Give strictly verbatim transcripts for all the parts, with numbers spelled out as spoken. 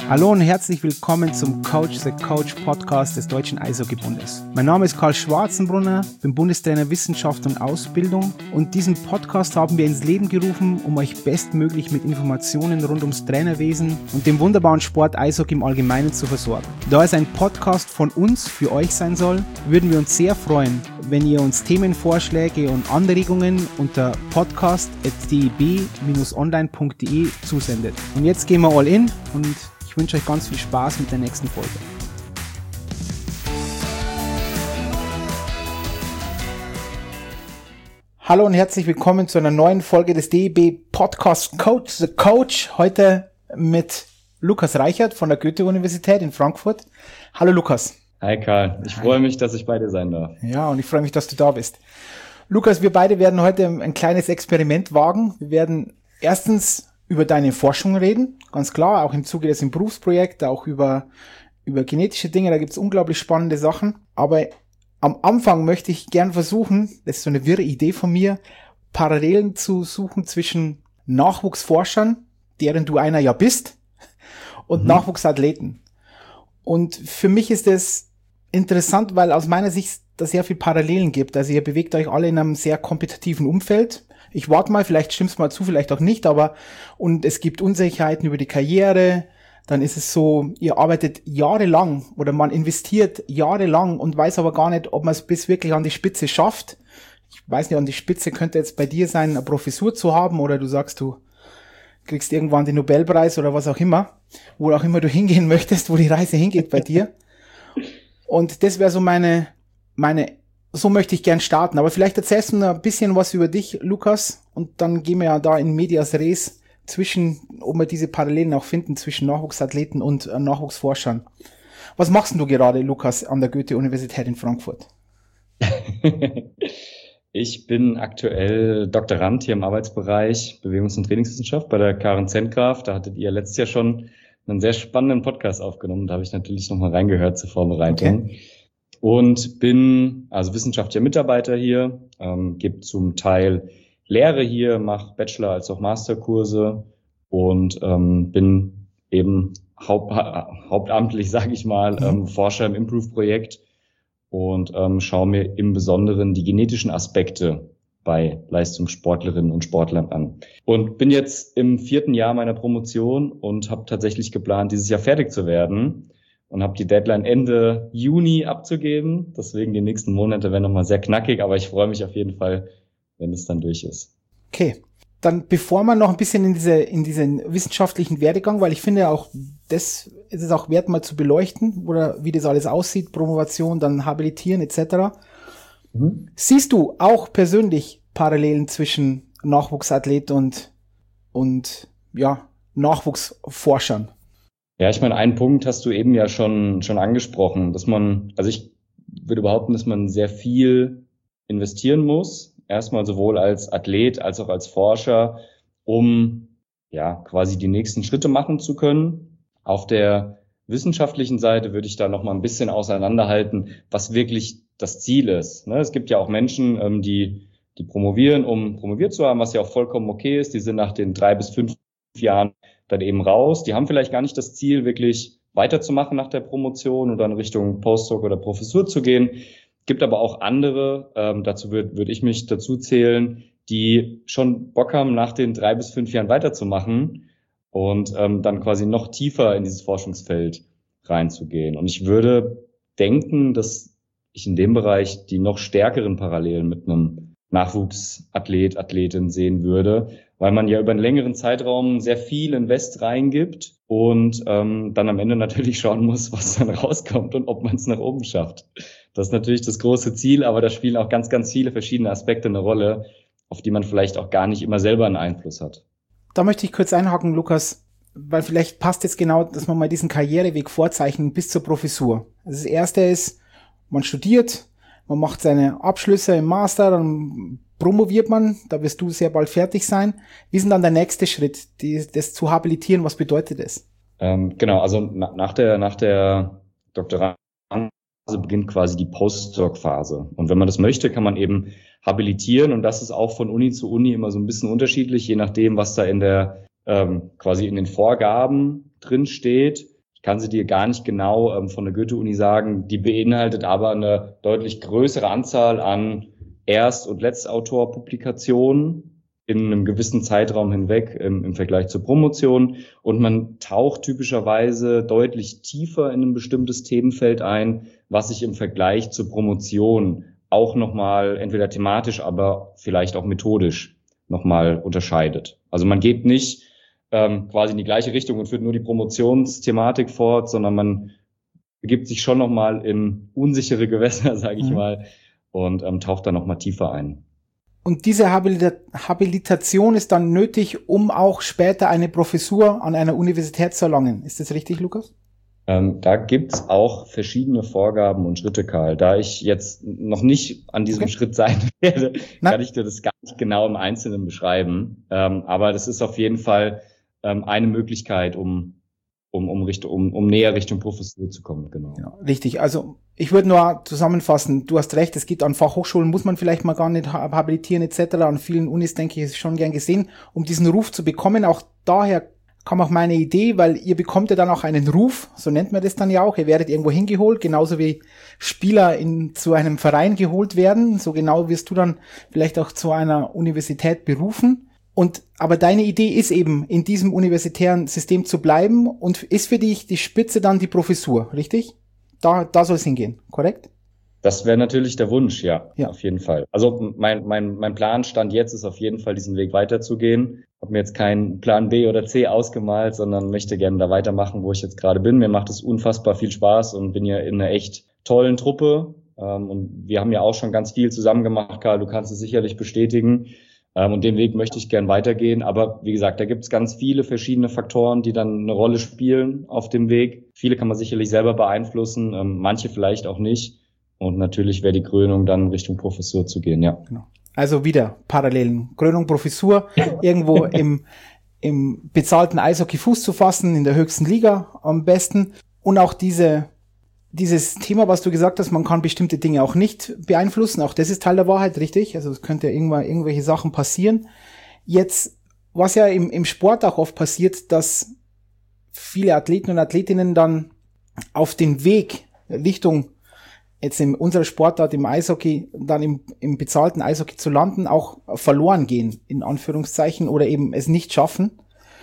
Hallo und herzlich willkommen zum Coach the Coach Podcast des Deutschen Eishockeybundes. Mein Name ist Karl Schwarzenbrunner, bin Bundestrainer Wissenschaft und Ausbildung und diesen Podcast haben wir ins Leben gerufen, um euch bestmöglich mit Informationen rund ums Trainerwesen und dem wunderbaren Sport Eishockey im Allgemeinen zu versorgen. Da es ein Podcast von uns für euch sein soll, würden wir uns sehr freuen, wenn ihr uns Themenvorschläge und Anregungen unter podcast at d e b dash online punkt d e zusendet. Und jetzt gehen wir all in und ich wünsche euch ganz viel Spaß mit der nächsten Folge. Hallo und herzlich willkommen zu einer neuen Folge des D E B Podcast Coach the Coach. Heute mit Lukas Reichert von der Goethe-Universität in Frankfurt. Hallo Lukas. Hi Karl, ich Hi. freue mich, dass ich bei dir sein darf. Ja, und ich freue mich, dass du da bist. Lukas, wir beide werden heute ein kleines Experiment wagen. Wir werden erstens über deine Forschung reden, ganz klar, auch im Zuge des Berufsprojekts, auch über, über genetische Dinge, da gibt es unglaublich spannende Sachen. Aber am Anfang möchte ich gern versuchen, das ist so eine wirre Idee von mir, Parallelen zu suchen zwischen Nachwuchsforschern, deren du einer ja bist, und mhm. Nachwuchsathleten. Und für mich ist es interessant, weil aus meiner Sicht da sehr viel Parallelen gibt. Also ihr bewegt euch alle in einem sehr kompetitiven Umfeld. Ich warte mal, vielleicht stimmt's mal zu, vielleicht auch nicht, aber und es gibt Unsicherheiten über die Karriere, dann ist es so, ihr arbeitet jahrelang oder man investiert jahrelang und weiß aber gar nicht, ob man es bis wirklich an die Spitze schafft. Ich weiß nicht, an die Spitze könnte jetzt bei dir sein, eine Professur zu haben oder du sagst, du kriegst irgendwann den Nobelpreis oder was auch immer, wo auch immer du hingehen möchtest, wo die Reise hingeht bei dir. Und das wäre so meine, meine So möchte ich gern starten, aber vielleicht erzählst du noch ein bisschen was über dich, Lukas, und dann gehen wir ja da in medias res zwischen, ob wir diese Parallelen auch finden zwischen Nachwuchsathleten und äh, Nachwuchsforschern. Was machst denn du gerade, Lukas, an der Goethe-Universität in Frankfurt? Ich bin aktuell Doktorand hier im Arbeitsbereich Bewegungs- und Trainingswissenschaft bei der Karen Zentgraf. Da hattet ihr letztes Jahr schon einen sehr spannenden Podcast aufgenommen. Da habe ich natürlich nochmal reingehört zur Vorbereitung. Okay. Und bin also wissenschaftlicher Mitarbeiter hier, ähm, gebe zum Teil Lehre hier, mache Bachelor- als auch Masterkurse und ähm, bin eben haupt, hauptamtlich, sage ich mal, ähm, Forscher im Improve-Projekt und ähm, schaue mir im Besonderen die genetischen Aspekte bei Leistungssportlerinnen und Sportlern an. Und bin jetzt im vierten Jahr meiner Promotion und habe tatsächlich geplant, dieses Jahr fertig zu werden. Und habe die Deadline Ende Juni abzugeben. Deswegen die nächsten Monate werden nochmal sehr knackig, aber ich freue mich auf jeden Fall, wenn es dann durch ist. Okay, dann bevor wir noch ein bisschen in diese in diesen wissenschaftlichen Werdegang, weil ich finde auch, das ist es auch wert mal zu beleuchten, oder wie das alles aussieht, Promovation, dann Habilitieren et cetera. Mhm. Siehst du auch persönlich Parallelen zwischen Nachwuchsathlet und und ja Nachwuchsforschern? Ja, ich meine, einen Punkt hast du eben ja schon schon angesprochen, dass man, also ich würde behaupten, dass man sehr viel investieren muss, erstmal sowohl als Athlet als auch als Forscher, um ja quasi die nächsten Schritte machen zu können. Auf der wissenschaftlichen Seite würde ich da noch mal ein bisschen auseinanderhalten, was wirklich das Ziel ist. Ne? Es gibt ja auch Menschen, ähm, die die promovieren, um promoviert zu haben, was ja auch vollkommen okay ist. Die sind nach den drei bis fünf Jahren dann eben raus. Die haben vielleicht gar nicht das Ziel, wirklich weiterzumachen nach der Promotion oder in Richtung Postdoc oder Professur zu gehen. Gibt aber auch andere, ähm, dazu würde würd ich mich dazu zählen, die schon Bock haben, nach den drei bis fünf Jahren weiterzumachen und ähm, dann quasi noch tiefer in dieses Forschungsfeld reinzugehen. Und ich würde denken, dass ich in dem Bereich die noch stärkeren Parallelen mit einem Nachwuchsathlet, Athletin sehen würde, weil man ja über einen längeren Zeitraum sehr viel Invest reingibt und ähm, dann am Ende natürlich schauen muss, was dann rauskommt und ob man es nach oben schafft. Das ist natürlich das große Ziel, aber da spielen auch ganz, ganz viele verschiedene Aspekte eine Rolle, auf die man vielleicht auch gar nicht immer selber einen Einfluss hat. Da möchte ich kurz einhaken, Lukas, weil vielleicht passt jetzt genau, dass man mal diesen Karriereweg vorzeichnen bis zur Professur. Also das Erste ist, man studiert, man macht seine Abschlüsse im Master, dann promoviert man, da wirst du sehr bald fertig sein. Wie ist denn dann der nächste Schritt, die, das zu habilitieren? Was bedeutet das? Ähm, genau, also na, nach der nach der Doktorandphase beginnt quasi die Postdoc-Phase. Und wenn man das möchte, kann man eben habilitieren. Und das ist auch von Uni zu Uni immer so ein bisschen unterschiedlich, je nachdem, was da in der ähm, quasi in den Vorgaben drin steht. kann sie dir gar nicht genau ähm, von der Goethe-Uni sagen. Die beinhaltet aber eine deutlich größere Anzahl an Erst- und Letztautorpublikationen in einem gewissen Zeitraum hinweg im, im Vergleich zur Promotion. Und man taucht typischerweise deutlich tiefer in ein bestimmtes Themenfeld ein, was sich im Vergleich zur Promotion auch nochmal entweder thematisch, aber vielleicht auch methodisch nochmal unterscheidet. Also man geht nicht ähm, quasi in die gleiche Richtung und führt nur die Promotionsthematik fort, sondern man begibt sich schon nochmal in unsichere Gewässer, sage ich mhm. mal, und ähm, taucht da nochmal tiefer ein. Und diese Habilita- Habilitation ist dann nötig, um auch später eine Professur an einer Universität zu erlangen. Ist das richtig, Lukas? Ähm, da gibt's auch verschiedene Vorgaben und Schritte, Karl. Da ich jetzt noch nicht an diesem okay. Schritt sein werde, Nein. kann ich dir das gar nicht genau im Einzelnen beschreiben. Ähm, aber das ist auf jeden Fall ähm, eine Möglichkeit, um Um, um, Richtung, um, um näher Richtung Professur zu kommen, genau. Ja, richtig. Also ich würde nur zusammenfassen, du hast recht, es gibt an Fachhochschulen, muss man vielleicht mal gar nicht habilitieren et cetera. An vielen Unis, denke ich, ist schon gern gesehen, um diesen Ruf zu bekommen. Auch daher kam auch meine Idee, weil ihr bekommt ja dann auch einen Ruf, so nennt man das dann ja auch. Ihr werdet irgendwo hingeholt, genauso wie Spieler in zu einem Verein geholt werden. So genau wirst du dann vielleicht auch zu einer Universität berufen. Und, aber deine Idee ist eben, in diesem universitären System zu bleiben und ist für dich die Spitze dann die Professur, richtig? Da, da soll es hingehen, korrekt? Das wäre natürlich der Wunsch, ja, ja, auf jeden Fall. Also mein, mein, mein Planstand jetzt ist auf jeden Fall, diesen Weg weiterzugehen. Ich habe mir jetzt keinen Plan B oder C ausgemalt, sondern möchte gerne da weitermachen, wo ich jetzt gerade bin. Mir macht es unfassbar viel Spaß und bin ja in einer echt tollen Truppe. Und wir haben ja auch schon ganz viel zusammen gemacht, Karl, du kannst es sicherlich bestätigen. Und den Weg möchte ich gern weitergehen. Aber wie gesagt, da gibt es ganz viele verschiedene Faktoren, die dann eine Rolle spielen auf dem Weg. Viele kann man sicherlich selber beeinflussen, manche vielleicht auch nicht. Und natürlich wäre die Krönung dann Richtung Professur zu gehen, ja. Genau. Also wieder Parallelen. Krönung, Professur, irgendwo im, im bezahlten Eishockey Fuß zu fassen, in der höchsten Liga am besten. Und auch diese Dieses Thema, was du gesagt hast, man kann bestimmte Dinge auch nicht beeinflussen, auch das ist Teil der Wahrheit, richtig? Also es könnte ja irgendwann irgendwelche Sachen passieren. Jetzt, was ja im, im Sport auch oft passiert, dass viele Athleten und Athletinnen dann auf den Weg Richtung, jetzt in unserer Sportart im Eishockey, dann im, im bezahlten Eishockey zu landen, auch verloren gehen, in Anführungszeichen, oder eben es nicht schaffen.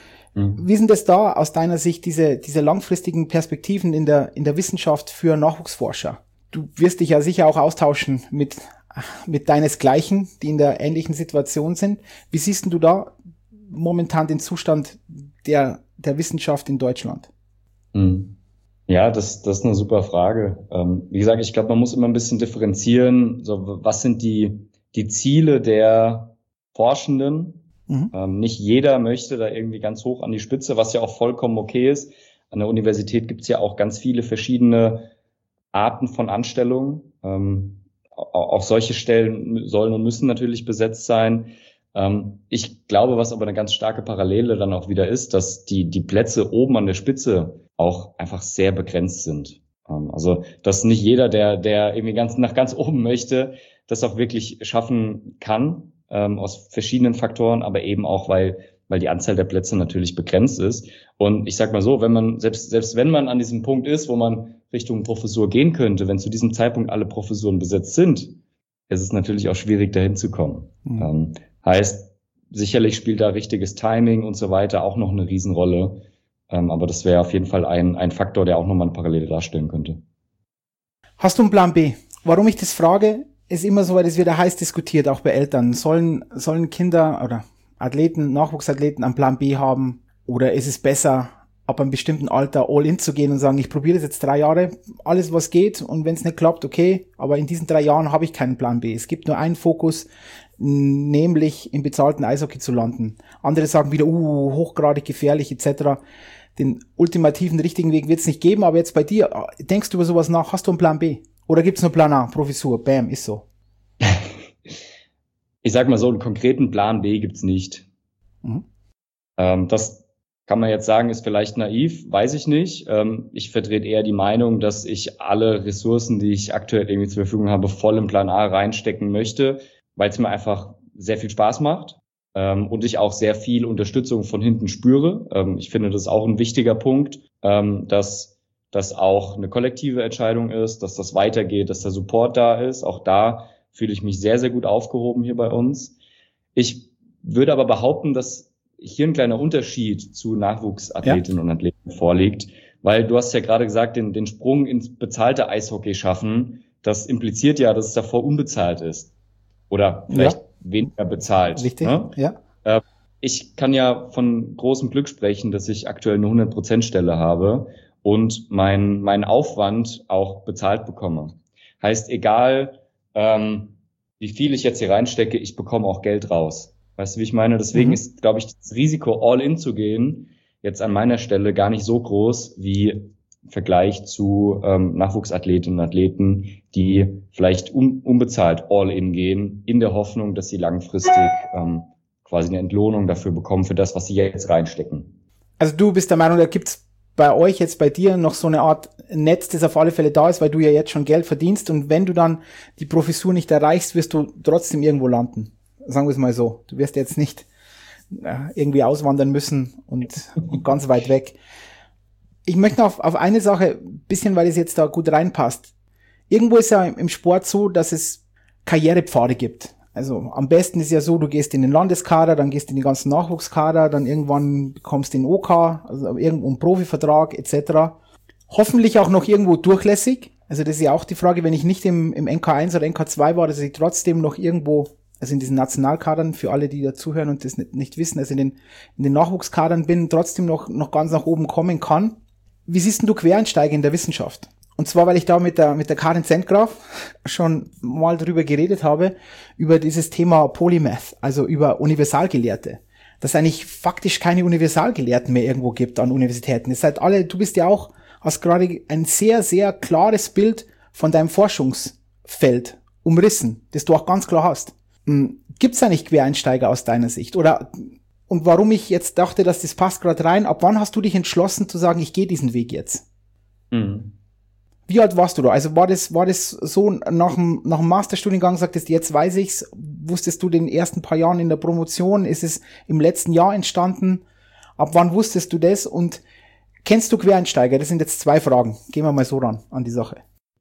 Wie sind das da aus deiner Sicht, diese, diese langfristigen Perspektiven in der, in der Wissenschaft für Nachwuchsforscher? Du wirst dich ja sicher auch austauschen mit, mit deinesgleichen, die in der ähnlichen Situation sind. Wie siehst du da momentan den Zustand der, der Wissenschaft in Deutschland? Ja, das, das ist eine super Frage. Ähm, wie gesagt, ich glaube, man muss immer ein bisschen differenzieren. So, was sind die, die Ziele der Forschenden? Mhm. Ähm, nicht jeder möchte da irgendwie ganz hoch an die Spitze, was ja auch vollkommen okay ist. An der Universität gibt es ja auch ganz viele verschiedene Arten von Anstellungen. Ähm, auch, auch solche Stellen sollen und müssen natürlich besetzt sein. Ähm, ich glaube, was aber eine ganz starke Parallele dann auch wieder ist, dass die, die Plätze oben an der Spitze auch einfach sehr begrenzt sind. Ähm, also, dass nicht jeder, der, der irgendwie ganz, nach ganz oben möchte, das auch wirklich schaffen kann. Ähm, aus verschiedenen Faktoren, aber eben auch, weil weil die Anzahl der Plätze natürlich begrenzt ist. Und ich sag mal so, wenn man, selbst selbst wenn man an diesem Punkt ist, wo man Richtung Professur gehen könnte, wenn zu diesem Zeitpunkt alle Professuren besetzt sind, ist es natürlich auch schwierig, dahin zu kommen. Mhm. Ähm, heißt, sicherlich spielt da richtiges Timing und so weiter auch noch eine Riesenrolle. Ähm, aber das wäre auf jeden Fall ein, ein Faktor, der auch nochmal eine Parallele darstellen könnte. Hast du einen Plan B? Warum ich das frage, ist immer so, weil das wird heiß diskutiert, auch bei Eltern. Sollen, sollen Kinder oder Athleten, Nachwuchsathleten einen Plan B haben? Oder ist es besser, ab einem bestimmten Alter all in zu gehen und sagen, ich probiere das jetzt drei Jahre, alles was geht, und wenn es nicht klappt, okay, aber in diesen drei Jahren habe ich keinen Plan B. Es gibt nur einen Fokus, nämlich im bezahlten Eishockey zu landen. Andere sagen wieder, uh, hochgradig gefährlich et cetera. Den ultimativen richtigen Weg wird es nicht geben, aber jetzt bei dir, denkst du über sowas nach, hast du einen Plan B? Oder gibt's nur Plan A, Professur, bam, ist so? Ich sag mal so, einen konkreten Plan B gibt's nicht. Mhm. Ähm, das kann man jetzt sagen, ist vielleicht naiv, weiß ich nicht. Ähm, ich vertrete eher die Meinung, dass ich alle Ressourcen, die ich aktuell irgendwie zur Verfügung habe, voll im Plan A reinstecken möchte, weil es mir einfach sehr viel Spaß macht. Ähm, und ich auch sehr viel Unterstützung von hinten spüre. Ähm, ich finde, das ist auch ein wichtiger Punkt, ähm, dass das auch eine kollektive Entscheidung ist, dass das weitergeht, dass der Support da ist. Auch da fühle ich mich sehr, sehr gut aufgehoben hier bei uns. Ich würde aber behaupten, dass hier ein kleiner Unterschied zu Nachwuchsathletinnen ja. und Athleten vorliegt, weil du hast ja gerade gesagt, den, den Sprung ins bezahlte Eishockey schaffen, das impliziert ja, dass es davor unbezahlt ist oder vielleicht ja. weniger bezahlt. Richtig, ne? ja. Äh, ich kann ja von großem Glück sprechen, dass ich aktuell eine hundert Prozent Stelle habe und mein, mein Aufwand auch bezahlt bekomme. Heißt, egal ähm, wie viel ich jetzt hier reinstecke, ich bekomme auch Geld raus. Weißt du, wie ich meine? Deswegen mhm. ist, glaube ich, das Risiko, all in zu gehen, jetzt an meiner Stelle gar nicht so groß wie im Vergleich zu ähm, Nachwuchsathletinnen und Athleten, die vielleicht un- unbezahlt all in gehen, in der Hoffnung, dass sie langfristig ähm, quasi eine Entlohnung dafür bekommen, für das, was sie jetzt reinstecken. Also du bist der Meinung, da gibt's bei euch jetzt, bei dir noch so eine Art Netz, das auf alle Fälle da ist, weil du ja jetzt schon Geld verdienst und wenn du dann die Professur nicht erreichst, wirst du trotzdem irgendwo landen. Sagen wir es mal so. Du wirst jetzt nicht äh, irgendwie auswandern müssen und, und ganz weit weg. Ich möchte auf, auf eine Sache, bisschen, weil es jetzt da gut reinpasst. Irgendwo ist ja im Sport so, dass es Karrierepfade gibt. Also am besten ist ja so, du gehst in den Landeskader, dann gehst du in die ganzen Nachwuchskader, dann irgendwann bekommst du den O K, also irgendwo einen Profivertrag et cetera. Hoffentlich auch noch irgendwo durchlässig. Also das ist ja auch die Frage, wenn ich nicht im, im N K eins oder N K zwei war, dass ich trotzdem noch irgendwo, also in diesen Nationalkadern, für alle, die da zuhören und das nicht, nicht wissen, also in den, in den Nachwuchskadern bin, trotzdem noch, noch ganz nach oben kommen kann. Wie siehst denn du Quereinsteiger in der Wissenschaft? Und zwar, weil ich da mit der, mit der Karin Zentgraf schon mal drüber geredet habe, über dieses Thema Polymath, also über Universalgelehrte. Dass es eigentlich faktisch keine Universalgelehrten mehr irgendwo gibt an Universitäten. Ihr seid alle, du bist ja auch, hast gerade ein sehr, sehr klares Bild von deinem Forschungsfeld umrissen, das du auch ganz klar hast. Gibt es eigentlich Quereinsteiger aus deiner Sicht? Oder, und warum ich jetzt dachte, dass das passt gerade rein, ab wann hast du dich entschlossen zu sagen, ich gehe diesen Weg jetzt? Mhm. Wie alt warst du da? Also war das, war das so nach dem, nach dem Masterstudiengang, sagtest jetzt weiß ich's, wusstest du den ersten paar Jahren in der Promotion, ist es im letzten Jahr entstanden? Ab wann wusstest du das? Und kennst du Quereinsteiger? Das sind jetzt zwei Fragen. Gehen wir mal so ran an die Sache.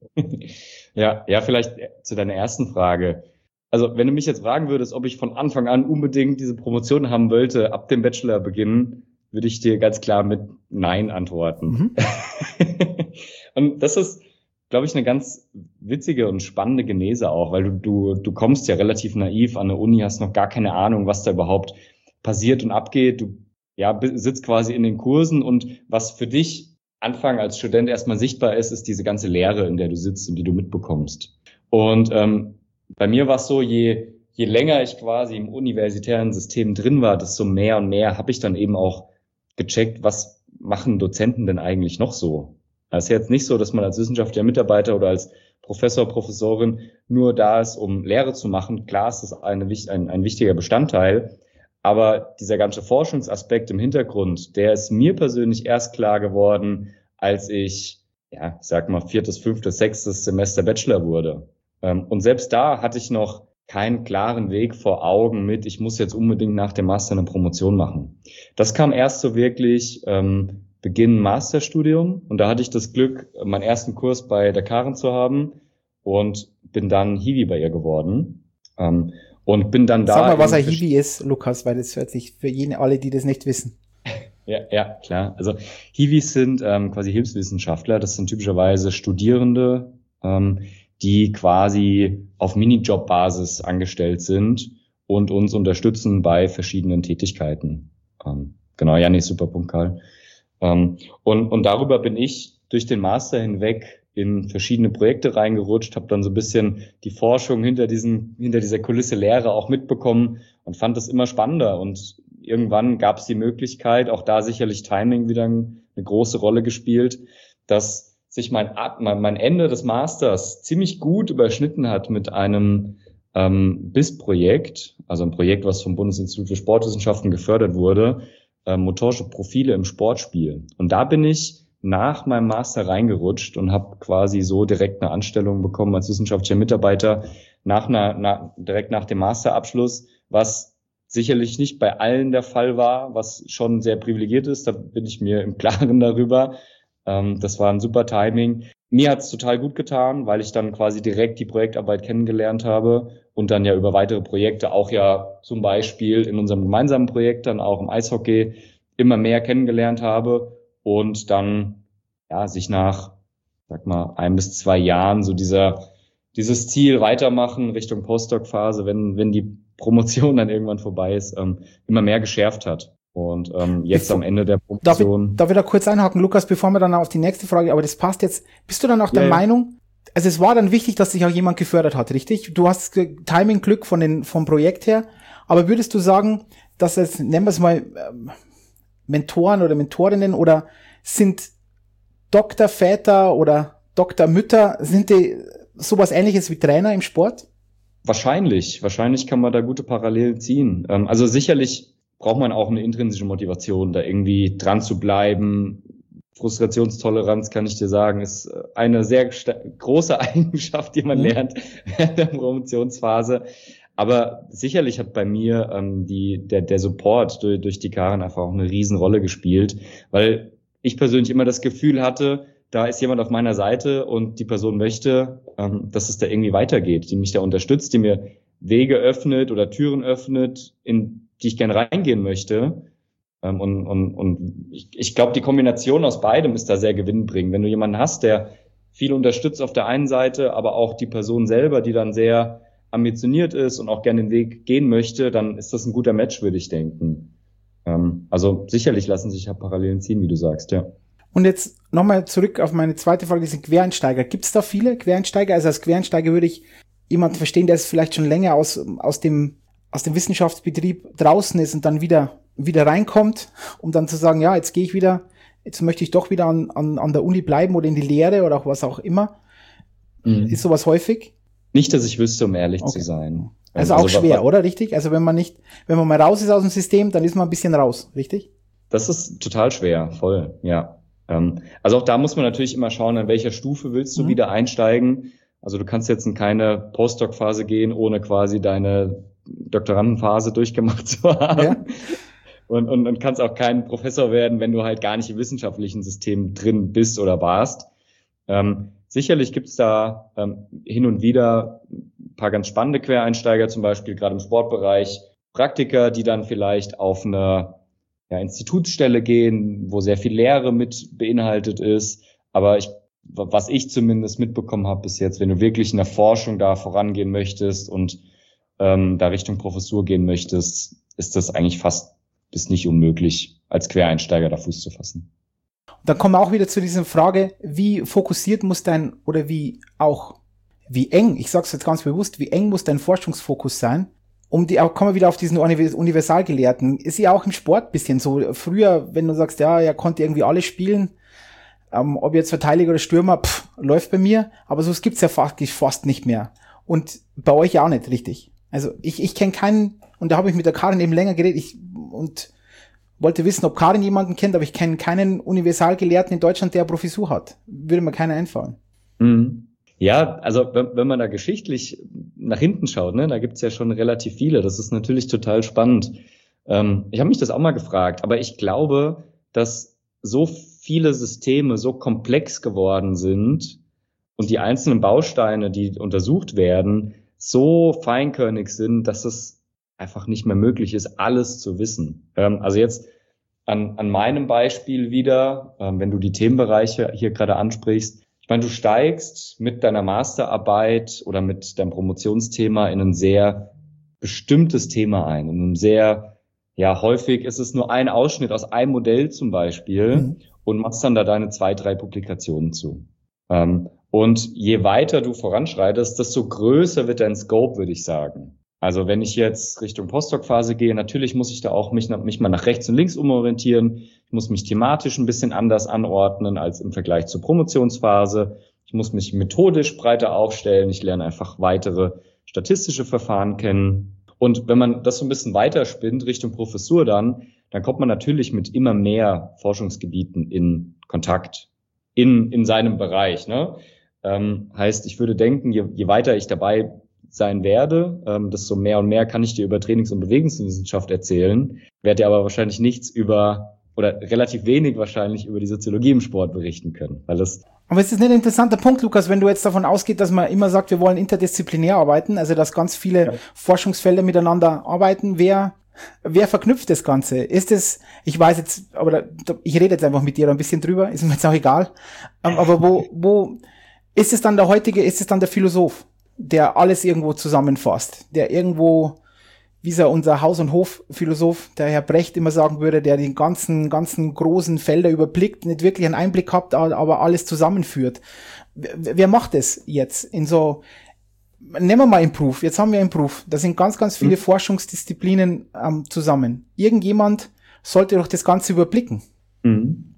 Ja, ja, vielleicht zu deiner ersten Frage. Also, wenn du mich jetzt fragen würdest, ob ich von Anfang an unbedingt diese Promotion haben wollte, ab dem Bachelor beginnen, würde ich dir ganz klar mit Nein antworten. Mhm. Und das ist, glaube ich, eine ganz witzige und spannende Genese auch, weil du, du, du kommst ja relativ naiv an eine Uni, hast noch gar keine Ahnung, was da überhaupt passiert und abgeht. Du ja, sitzt quasi in den Kursen und was für dich Anfang als Student erstmal sichtbar ist, ist diese ganze Lehre, in der du sitzt und die du mitbekommst. Und ähm, bei mir war es so, je, je länger ich quasi im universitären System drin war, desto mehr und mehr habe ich dann eben auch gecheckt, was machen Dozenten denn eigentlich noch so? Es ist jetzt nicht so, dass man als wissenschaftlicher Mitarbeiter oder als Professor, Professorin nur da ist, um Lehre zu machen. Klar ist das eine, ein, ein wichtiger Bestandteil, aber dieser ganze Forschungsaspekt im Hintergrund, der ist mir persönlich erst klar geworden, als ich, ja, ich sag mal, viertes, fünftes, sechstes Semester Bachelor wurde. Und selbst da hatte ich noch keinen klaren Weg vor Augen mit, ich muss jetzt unbedingt nach dem Master eine Promotion machen. Das kam erst so wirklich ähm, Beginn Masterstudium und da hatte ich das Glück, meinen ersten Kurs bei der Karin zu haben und bin dann Hiwi bei ihr geworden ähm, und bin dann da. Sag mal, was ein Hiwi ist, Lukas, weil das hört sich für jene alle, die das nicht wissen. Ja, ja, klar. Also Hiwis sind ähm, quasi Hilfswissenschaftler. Das sind typischerweise Studierende, ähm, die quasi auf Minijob-Basis angestellt sind und uns unterstützen bei verschiedenen Tätigkeiten. Ähm, genau, ja, nee, super Punkt, Karl. Ähm, und, und darüber bin ich durch den Master hinweg in verschiedene Projekte reingerutscht, habe dann so ein bisschen die Forschung hinter diesen, hinter dieser Kulisse Lehre auch mitbekommen und fand das immer spannender. Und irgendwann gab es die Möglichkeit, auch da sicherlich Timing wieder eine große Rolle gespielt, dass sich mein, mein Ende des Masters ziemlich gut überschnitten hat mit einem ähm, B I S-Projekt, also ein Projekt, was vom Bundesinstitut für Sportwissenschaften gefördert wurde, äh, motorische Profile im Sportspiel. Und da bin ich nach meinem Master reingerutscht und habe quasi so direkt eine Anstellung bekommen als wissenschaftlicher Mitarbeiter nach einer, na, direkt nach dem Masterabschluss, was sicherlich nicht bei allen der Fall war, was schon sehr privilegiert ist, da bin ich mir im Klaren darüber. Ähm, das war ein super Timing. Mir hat's total gut getan, weil ich dann quasi direkt die Projektarbeit kennengelernt habe und dann ja über weitere Projekte, auch ja zum Beispiel in unserem gemeinsamen Projekt, dann auch im Eishockey, immer mehr kennengelernt habe und dann ja sich nach, sag mal, ein bis zwei Jahren so dieser dieses Ziel weitermachen Richtung Postdoc-Phase, wenn wenn die Promotion dann irgendwann vorbei ist, ähm, immer mehr geschärft hat. Und ähm, jetzt Bevor, am Ende der darf ich, Promotion. darf ich da kurz einhaken, Lukas, bevor wir dann auf die nächste Frage, aber das passt jetzt. Bist du dann auch der Ja, ja. Meinung, also es war dann wichtig, dass sich auch jemand gefördert hat, richtig? Du hast Timing, Glück von den, vom Projekt her, aber würdest du sagen, dass es, nennen wir es mal, ähm, Mentoren oder Mentorinnen oder sind Doktorväter oder Doktormütter, sind die sowas Ähnliches wie Trainer im Sport? Wahrscheinlich, wahrscheinlich kann man da gute Parallelen ziehen. Ähm, also sicherlich braucht man auch eine intrinsische Motivation, da irgendwie dran zu bleiben. Frustrationstoleranz, kann ich dir sagen, ist eine sehr sta- große Eigenschaft, die man Mhm. lernt während der Promotionsphase. Aber sicherlich hat bei mir ähm, die, der, der Support durch, durch die Karin einfach auch eine Riesenrolle gespielt, weil ich persönlich immer das Gefühl hatte, da ist jemand auf meiner Seite und die Person möchte, ähm, dass es da irgendwie weitergeht, die mich da unterstützt, die mir Wege öffnet oder Türen öffnet, in die ich gerne reingehen möchte. Ähm, und und, und ich, ich glaube, die Kombination aus beidem ist da sehr gewinnbringend. Wenn du jemanden hast, der viel unterstützt auf der einen Seite, aber auch die Person selber, die dann sehr ambitioniert ist und auch gerne den Weg gehen möchte, dann ist das ein guter Match, würde ich denken. Ähm, also sicherlich lassen sich ja Parallelen ziehen, wie du sagst, ja. Und jetzt nochmal zurück auf meine zweite Frage, diese Quereinsteiger. Gibt es da viele Quereinsteiger? Also als Quereinsteiger würde ich jemanden verstehen, der es vielleicht schon länger aus, aus dem, aus dem Wissenschaftsbetrieb draußen ist und dann wieder, wieder reinkommt, um dann zu sagen, ja, jetzt gehe ich wieder, jetzt möchte ich doch wieder an, an, an der Uni bleiben oder in die Lehre oder auch was auch immer. Mhm. Ist sowas häufig? Nicht, dass ich wüsste, um ehrlich Okay. zu sein. Also, also auch schwer, was, oder? Richtig? Also wenn man nicht, wenn man mal raus ist aus dem System, dann ist man ein bisschen raus, richtig? Das ist total schwer, voll, ja. Also auch da muss man natürlich immer schauen, an welcher Stufe willst du mhm. wieder einsteigen. Also du kannst jetzt in keine Postdoc-Phase gehen, ohne quasi deine Doktorandenphase durchgemacht zu haben. Ja. Und, und, und kannst auch kein Professor werden, wenn du halt gar nicht im wissenschaftlichen System drin bist oder warst. Ähm, sicherlich gibt's da ähm, hin und wieder ein paar ganz spannende Quereinsteiger, zum Beispiel gerade im Sportbereich, Praktiker, die dann vielleicht auf eine ja, Institutsstelle gehen, wo sehr viel Lehre mit beinhaltet ist. Aber ich, was ich zumindest mitbekommen habe bis jetzt, wenn du wirklich in der Forschung da vorangehen möchtest und ähm, da Richtung Professur gehen möchtest, ist das eigentlich fast bis nicht unmöglich, als Quereinsteiger da Fuß zu fassen. Dann kommen wir auch wieder zu dieser Frage, wie fokussiert muss dein, oder wie auch, wie eng, ich sage es jetzt ganz bewusst, wie eng muss dein Forschungsfokus sein? Um die, kommen wir wieder auf diesen Universalgelehrten. Ist ja auch im Sport bisschen so. Früher, wenn du sagst, ja, er konnte irgendwie alles spielen, ähm, ob jetzt Verteidiger oder Stürmer, pff, läuft bei mir. Aber so es gibt's ja fast, fast nicht mehr. Und bei euch ja auch nicht, richtig. Also ich, ich kenne keinen, und da habe ich mit der Karin eben länger geredet, ich, und wollte wissen, ob Karin jemanden kennt, aber ich kenne keinen Universalgelehrten in Deutschland, der Professur hat. Würde mir keiner einfallen. Mhm. Ja, also wenn, wenn man da geschichtlich nach hinten schaut, ne, da gibt's ja schon relativ viele. Das ist natürlich total spannend. Ähm, ich habe mich das auch mal gefragt, aber ich glaube, dass so viele Systeme so komplex geworden sind und die einzelnen Bausteine, die untersucht werden, so feinkörnig sind, dass es einfach nicht mehr möglich ist, alles zu wissen. Ähm, also jetzt an, an meinem Beispiel wieder, ähm, wenn du die Themenbereiche hier gerade ansprichst, ich meine, du steigst mit deiner Masterarbeit oder mit deinem Promotionsthema in ein sehr bestimmtes Thema ein. In einem sehr, ja, häufig ist es nur ein Ausschnitt aus einem Modell zum Beispiel mhm. und machst dann da deine zwei, drei Publikationen zu. Ähm, und je weiter du voranschreitest, desto größer wird dein Scope, würde ich sagen. Also wenn ich jetzt Richtung Postdoc-Phase gehe, natürlich muss ich da auch mich, mich mal nach rechts und links umorientieren. Ich muss mich thematisch ein bisschen anders anordnen als im Vergleich zur Promotionsphase. Ich muss mich methodisch breiter aufstellen. Ich lerne einfach weitere statistische Verfahren kennen. Und wenn man das so ein bisschen weiterspinnt Richtung Professur dann, dann kommt man natürlich mit immer mehr Forschungsgebieten in Kontakt in in seinem Bereich. Ne? Ähm, heißt, ich würde denken, je, je weiter ich dabei sein werde, ähm, desto mehr und mehr kann ich dir über Trainings- und Bewegungswissenschaft erzählen, werde dir aber wahrscheinlich nichts über oder relativ wenig wahrscheinlich über die Soziologie im Sport berichten können, weil das. Aber es ist nicht ein interessanter Punkt, Lukas, wenn du jetzt davon ausgehst, dass man immer sagt, wir wollen interdisziplinär arbeiten, also dass ganz viele ja. Forschungsfelder miteinander arbeiten. Wer, wer verknüpft das Ganze? Ist es, ich weiß jetzt, aber da, ich rede jetzt einfach mit dir ein bisschen drüber, ist mir jetzt auch egal. Aber wo, wo ist es dann der heutige, ist es dann der Philosoph, der alles irgendwo zusammenfasst, der irgendwo, wie es ja unser Haus- und Hofphilosoph, der Herr Brecht immer sagen würde, der die ganzen, ganzen großen Felder überblickt, nicht wirklich einen Einblick hat, aber alles zusammenführt. Wer macht das jetzt in so, nehmen wir mal Improve, jetzt haben wir Improve, da sind ganz, ganz viele mhm. Forschungsdisziplinen ähm, zusammen. Irgendjemand sollte doch das Ganze überblicken. Mhm.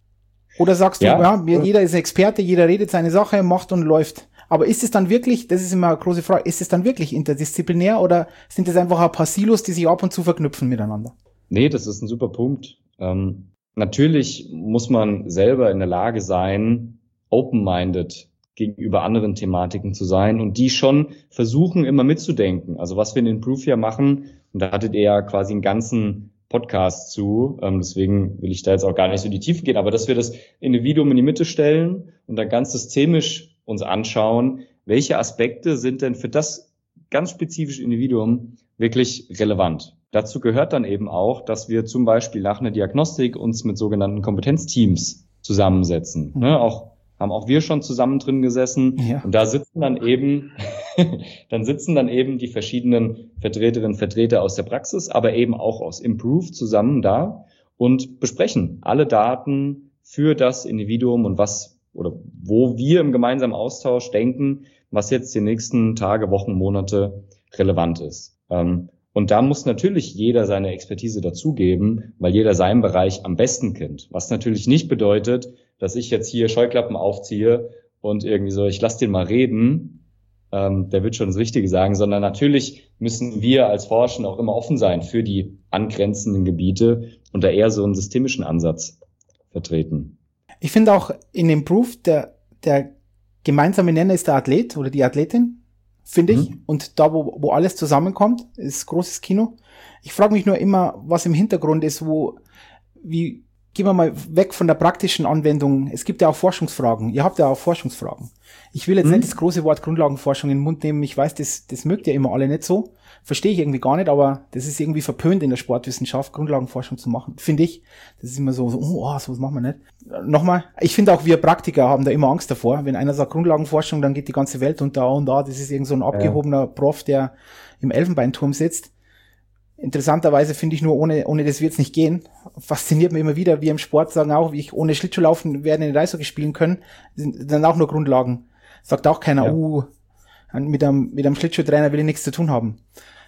Oder sagst du, ja, ja, jeder ist Experte, jeder redet seine Sache, macht und läuft. Aber ist es dann wirklich, das ist immer eine große Frage, ist es dann wirklich interdisziplinär oder sind das einfach ein paar Silos, die sich ab und zu verknüpfen miteinander? Nee, das ist ein super Punkt. Ähm, natürlich muss man selber in der Lage sein, open-minded gegenüber anderen Thematiken zu sein und die schon versuchen, immer mitzudenken. Also was wir in Improve ja machen, und da hattet ihr ja quasi einen ganzen Podcast zu, ähm, deswegen will ich da jetzt auch gar nicht so in die Tiefe gehen, aber dass wir das Individuum in die Mitte stellen und dann ganz systemisch uns anschauen, welche Aspekte sind denn für das ganz spezifische Individuum wirklich relevant. Dazu gehört dann eben auch, dass wir zum Beispiel nach einer Diagnostik uns mit sogenannten Kompetenzteams zusammensetzen. Mhm. Ne, auch, haben auch wir schon zusammen drin gesessen. Ja. Und da sitzen dann eben, dann sitzen dann eben die verschiedenen Vertreterinnen und Vertreter aus der Praxis, aber eben auch aus Improve zusammen da und besprechen alle Daten für das Individuum und was oder wo wir im gemeinsamen Austausch denken, was jetzt die nächsten Tage, Wochen, Monate relevant ist. Und da muss natürlich jeder seine Expertise dazugeben, weil jeder seinen Bereich am besten kennt. Was natürlich nicht bedeutet, dass ich jetzt hier Scheuklappen aufziehe und irgendwie so, ich lass den mal reden, der wird schon das Richtige sagen, sondern natürlich müssen wir als Forscher auch immer offen sein für die angrenzenden Gebiete und da eher so einen systemischen Ansatz vertreten. Ich finde auch in Improve, der, der gemeinsame Nenner ist der Athlet oder die Athletin, finde ich. Mhm. Und da, wo, wo alles zusammenkommt, ist großes Kino. Ich frage mich nur immer, was im Hintergrund ist, wo, wie, gehen wir mal weg von der praktischen Anwendung. Es gibt ja auch Forschungsfragen. Ihr habt ja auch Forschungsfragen. Ich will jetzt mhm. nicht das große Wort Grundlagenforschung in den Mund nehmen. Ich weiß, das, das mögt ihr immer alle nicht so. Verstehe ich irgendwie gar nicht, aber das ist irgendwie verpönt in der Sportwissenschaft, Grundlagenforschung zu machen. Finde ich. Das ist immer so, so oh, sowas machen wir nicht. Nochmal, ich finde auch wir Praktiker haben da immer Angst davor. Wenn einer sagt Grundlagenforschung, dann geht die ganze Welt unter und da. Das ist irgend so ein abgehobener ja. Prof, der im Elfenbeinturm sitzt. Interessanterweise finde ich nur, ohne ohne das wird's nicht gehen. Fasziniert mich immer wieder, wir im Sport sagen auch, wie ich ohne Schlittschuhlaufen werde in den Eishockey spielen können. Das sind dann auch nur Grundlagen. Sagt auch keiner, ja. uh, mit einem, mit einem Schlittschuhtrainer will ich nichts zu tun haben.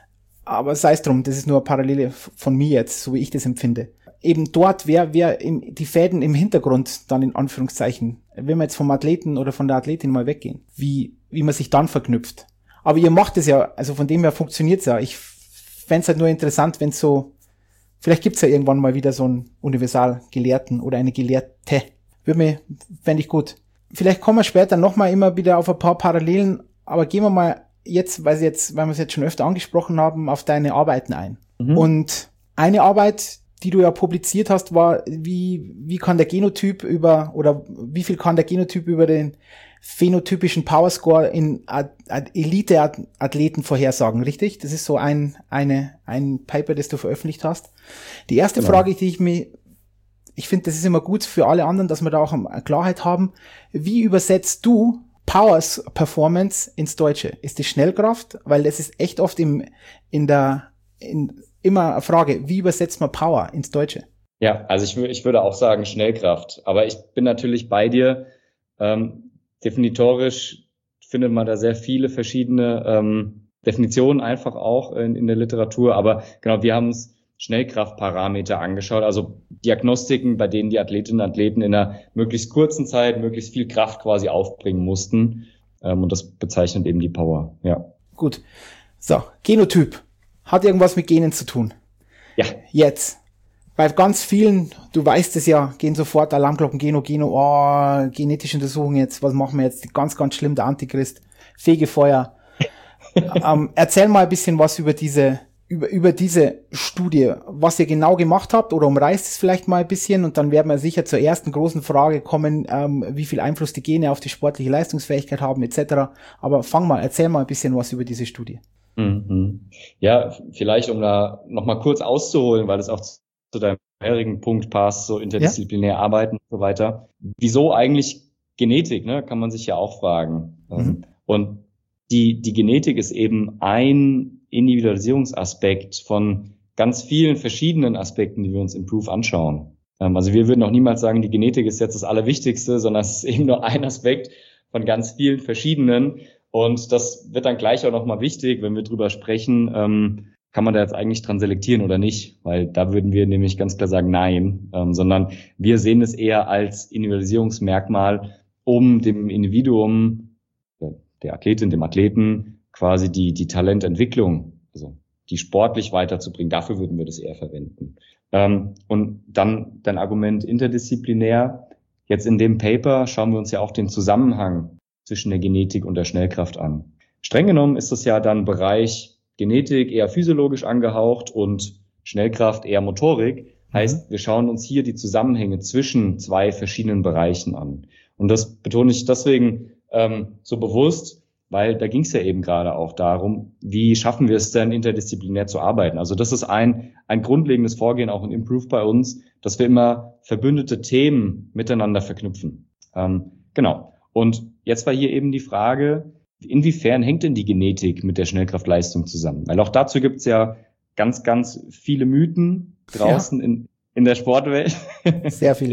Aber sei es drum, das ist nur eine Parallele von mir jetzt, so wie ich das empfinde. Eben dort wäre wär die Fäden im Hintergrund dann in Anführungszeichen, wenn wir jetzt vom Athleten oder von der Athletin mal weggehen, wie wie man sich dann verknüpft. Aber ihr macht es ja, also von dem her funktioniert's ja. Ich fände es halt nur interessant, wenn es so, vielleicht gibt's ja irgendwann mal wieder so einen Universalgelehrten oder eine Gelehrte. Würde mir, fände ich gut. Vielleicht kommen wir später nochmal immer wieder auf ein paar Parallelen, aber gehen wir mal jetzt, weil, jetzt, weil wir es jetzt schon öfter angesprochen haben, auf deine Arbeiten ein. Mhm. Und eine Arbeit, die du ja publiziert hast, war, wie, wie kann der Genotyp über, oder wie viel kann der Genotyp über den phänotypischen Powerscore in Elite-Athleten vorhersagen, richtig? Das ist so ein, eine, ein Paper, das du veröffentlicht hast. Die erste genau. Frage, die ich mir, ich finde, das ist immer gut für alle anderen, dass wir da auch eine Klarheit haben. Wie übersetzt du Powers Performance ins Deutsche? Ist die Schnellkraft? Weil das ist echt oft im, in der, in, immer eine Frage, wie übersetzt man Power ins Deutsche? Ja, also ich, ich würde auch sagen Schnellkraft. Aber ich bin natürlich bei dir. Ähm, definitorisch findet man da sehr viele verschiedene ähm, Definitionen einfach auch in, in der Literatur. Aber genau, wir haben uns Schnellkraftparameter angeschaut, also Diagnostiken, bei denen die Athletinnen und Athleten in einer möglichst kurzen Zeit möglichst viel Kraft quasi aufbringen mussten. Ähm, und das bezeichnet eben die Power. Ja. Gut. So, Genotyp. Hat irgendwas mit Genen zu tun? Ja. Jetzt. Bei ganz vielen, du weißt es ja, gehen sofort Alarmglocken, Geno, Geno, oh, genetische Untersuchungen jetzt, was machen wir jetzt? Ganz, ganz schlimm, der Antichrist, Fegefeuer. ähm, erzähl mal ein bisschen was über diese, über, über diese Studie, was ihr genau gemacht habt, oder umreißt es vielleicht mal ein bisschen, und dann werden wir sicher zur ersten großen Frage kommen, ähm, wie viel Einfluss die Gene auf die sportliche Leistungsfähigkeit haben, et cetera. Aber fang mal, erzähl mal ein bisschen was über diese Studie. Mhm. Ja, vielleicht um da nochmal kurz auszuholen, weil es auch zu deinem vorherigen Punkt passt, so interdisziplinär ja. arbeiten und so weiter. Wieso eigentlich Genetik, ne, kann man sich ja auch fragen. Mhm. Und die, die Genetik ist eben ein Individualisierungsaspekt von ganz vielen verschiedenen Aspekten, die wir uns im Proof anschauen. Also wir würden auch niemals sagen, die Genetik ist jetzt das Allerwichtigste, sondern es ist eben nur ein Aspekt von ganz vielen verschiedenen. Und das wird dann gleich auch nochmal wichtig, wenn wir drüber sprechen, ähm, kann man da jetzt eigentlich dran selektieren oder nicht? Weil da würden wir nämlich ganz klar sagen, nein, ähm, sondern wir sehen es eher als Individualisierungsmerkmal, um dem Individuum, der Athletin, dem Athleten, quasi die, die Talententwicklung, also die sportlich weiterzubringen. Dafür würden wir das eher verwenden. Ähm, und dann dein Argument interdisziplinär. Jetzt in dem Paper schauen wir uns ja auch den Zusammenhang zwischen der Genetik und der Schnellkraft an. Streng genommen ist das ja dann Bereich Genetik eher physiologisch angehaucht und Schnellkraft eher Motorik. Heißt, mhm. wir schauen uns hier die Zusammenhänge zwischen zwei verschiedenen Bereichen an. Und das betone ich deswegen ähm, so bewusst, weil da ging es ja eben gerade auch darum, wie schaffen wir es denn, interdisziplinär zu arbeiten. Also das ist ein ein grundlegendes Vorgehen auch in Improve bei uns, dass wir immer verbündete Themen miteinander verknüpfen. Ähm, genau. Und jetzt war hier eben die Frage, inwiefern hängt denn die Genetik mit der Schnellkraftleistung zusammen? Weil auch dazu gibt es ja ganz, ganz viele Mythen draußen ja. in, in der Sportwelt. Sehr viele.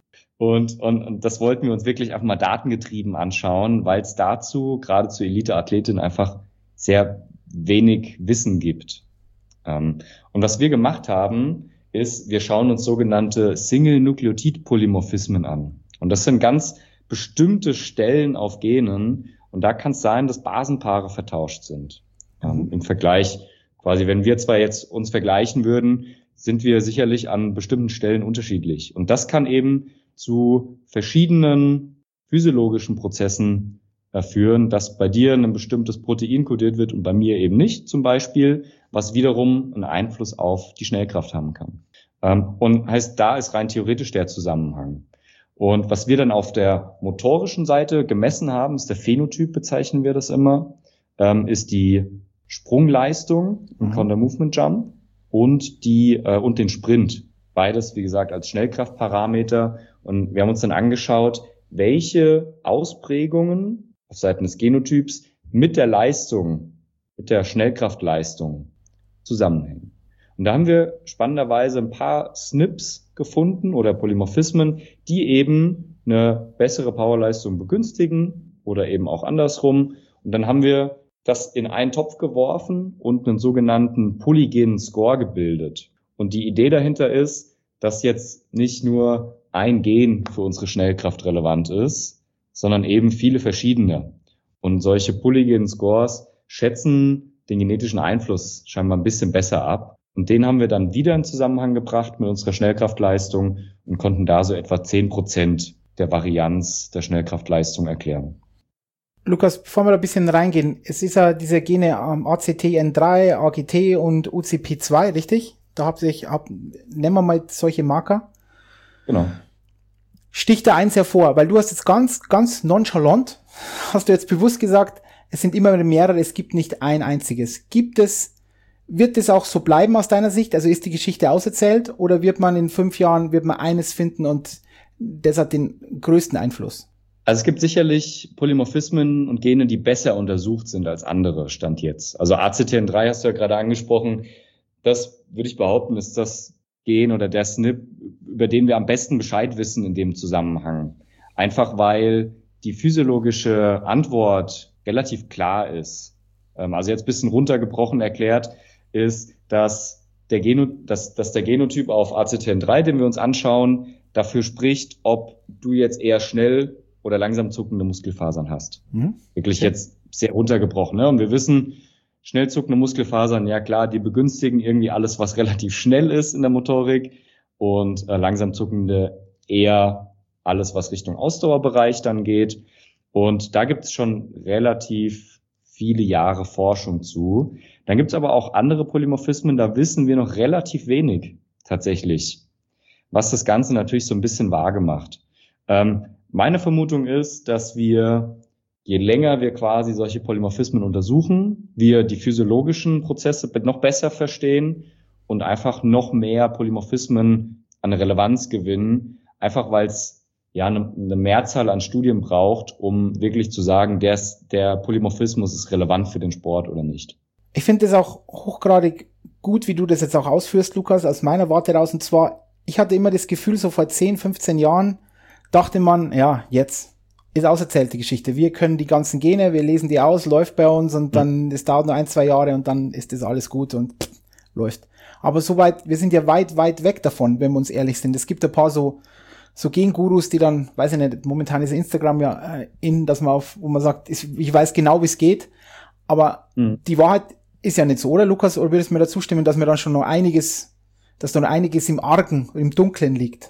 Und, und, und das wollten wir uns wirklich einfach mal datengetrieben anschauen, weil es dazu, gerade zu Elite-Athletinnen, einfach sehr wenig Wissen gibt. Ähm, und was wir gemacht haben, ist, wir schauen uns sogenannte Single-Nukleotid-Polymorphismen an. Und das sind ganz bestimmte Stellen auf Genen. Und da kann es sein, dass Basenpaare vertauscht sind. Ähm, im Vergleich, quasi, wenn wir zwar jetzt uns vergleichen würden, sind wir sicherlich an bestimmten Stellen unterschiedlich. Und das kann eben zu verschiedenen physiologischen Prozessen äh, führen, dass bei dir ein bestimmtes Protein kodiert wird und bei mir eben nicht, zum Beispiel, was wiederum einen Einfluss auf die Schnellkraft haben kann. Ähm, und heißt, da ist rein theoretisch der Zusammenhang. Und was wir dann auf der motorischen Seite gemessen haben, ist der Phänotyp, bezeichnen wir das immer, ähm, ist die Sprungleistung im mhm. Counter Movement Jump und die äh, und den Sprint. Beides, wie gesagt, als Schnellkraftparameter. Und wir haben uns dann angeschaut, welche Ausprägungen auf Seiten des Genotyps mit der Leistung, mit der Schnellkraftleistung zusammenhängen. Und da haben wir spannenderweise ein paar S N Ps gefunden oder Polymorphismen, die eben eine bessere Powerleistung begünstigen oder eben auch andersrum. Und dann haben wir das in einen Topf geworfen und einen sogenannten polygenen Score gebildet. Und die Idee dahinter ist, dass jetzt nicht nur ein Gen für unsere Schnellkraft relevant ist, sondern eben viele verschiedene. Und solche polygenen Scores schätzen den genetischen Einfluss scheinbar ein bisschen besser ab. Und den haben wir dann wieder in Zusammenhang gebracht mit unserer Schnellkraftleistung und konnten da so etwa zehn Prozent der Varianz der Schnellkraftleistung erklären. Lukas, bevor wir da ein bisschen reingehen, es ist ja diese Gene ähm, A C T N drei, A G T und U C P zwei, richtig? Da habt ihr, hab, nennen wir mal solche Marker. Genau. Sticht da eins hervor, weil du hast jetzt ganz, ganz nonchalant, hast du jetzt bewusst gesagt, es sind immer mehrere, es gibt nicht ein einziges. Gibt es, wird es auch so bleiben aus deiner Sicht? Also ist die Geschichte auserzählt oder wird man in fünf Jahren, wird man eines finden und das hat den größten Einfluss? Also es gibt sicherlich Polymorphismen und Gene, die besser untersucht sind als andere, Stand jetzt. Also A C T N drei hast du ja gerade angesprochen. Das würde ich behaupten, ist das Gen oder der S N P, über den wir am besten Bescheid wissen in dem Zusammenhang. Einfach weil die physiologische Antwort relativ klar ist. Also jetzt ein bisschen runtergebrochen erklärt ist, dass der, Geno, dass, dass der Genotyp auf A C T N drei, den wir uns anschauen, dafür spricht, ob du jetzt eher schnell oder langsam zuckende Muskelfasern hast. Mhm. Wirklich okay. Jetzt sehr runtergebrochen. Ne? Und wir wissen, schnell zuckende Muskelfasern, ja klar, die begünstigen irgendwie alles, was relativ schnell ist in der Motorik und äh, langsam zuckende eher alles, was Richtung Ausdauerbereich dann geht. Und da gibt es schon relativ viele Jahre Forschung zu. Dann gibt's aber auch andere Polymorphismen, da wissen wir noch relativ wenig tatsächlich, was das Ganze natürlich so ein bisschen vage macht. Ähm, meine Vermutung ist, dass wir, je länger wir quasi solche Polymorphismen untersuchen, wir die physiologischen Prozesse noch besser verstehen und einfach noch mehr Polymorphismen an Relevanz gewinnen, einfach weil es ja eine, eine Mehrzahl an Studien braucht, um wirklich zu sagen, der, der Polymorphismus ist relevant für den Sport oder nicht. Ich finde es auch hochgradig gut, wie du das jetzt auch ausführst, Lukas, aus meiner Warte raus. Und zwar, ich hatte immer das Gefühl, so vor zehn, fünfzehn Jahren dachte man, ja, jetzt ist auserzählte Geschichte. Wir können die ganzen Gene, wir lesen die aus, läuft bei uns und dann, es dauert nur ein, zwei Jahre und dann ist das alles gut und pff, läuft. Aber soweit, wir sind ja weit, weit weg davon, wenn wir uns ehrlich sind. Es gibt ein paar so, so Gengurus, die dann, weiß ich nicht, momentan ist Instagram ja äh, in, dass man auf, wo man sagt, ist, ich weiß genau, wie es geht, aber mhm. die Wahrheit ist ja nicht so, oder Lukas? Oder würdest du mir dazu stimmen, dass mir dann schon noch einiges, dass da noch einiges im Argen, im Dunklen liegt?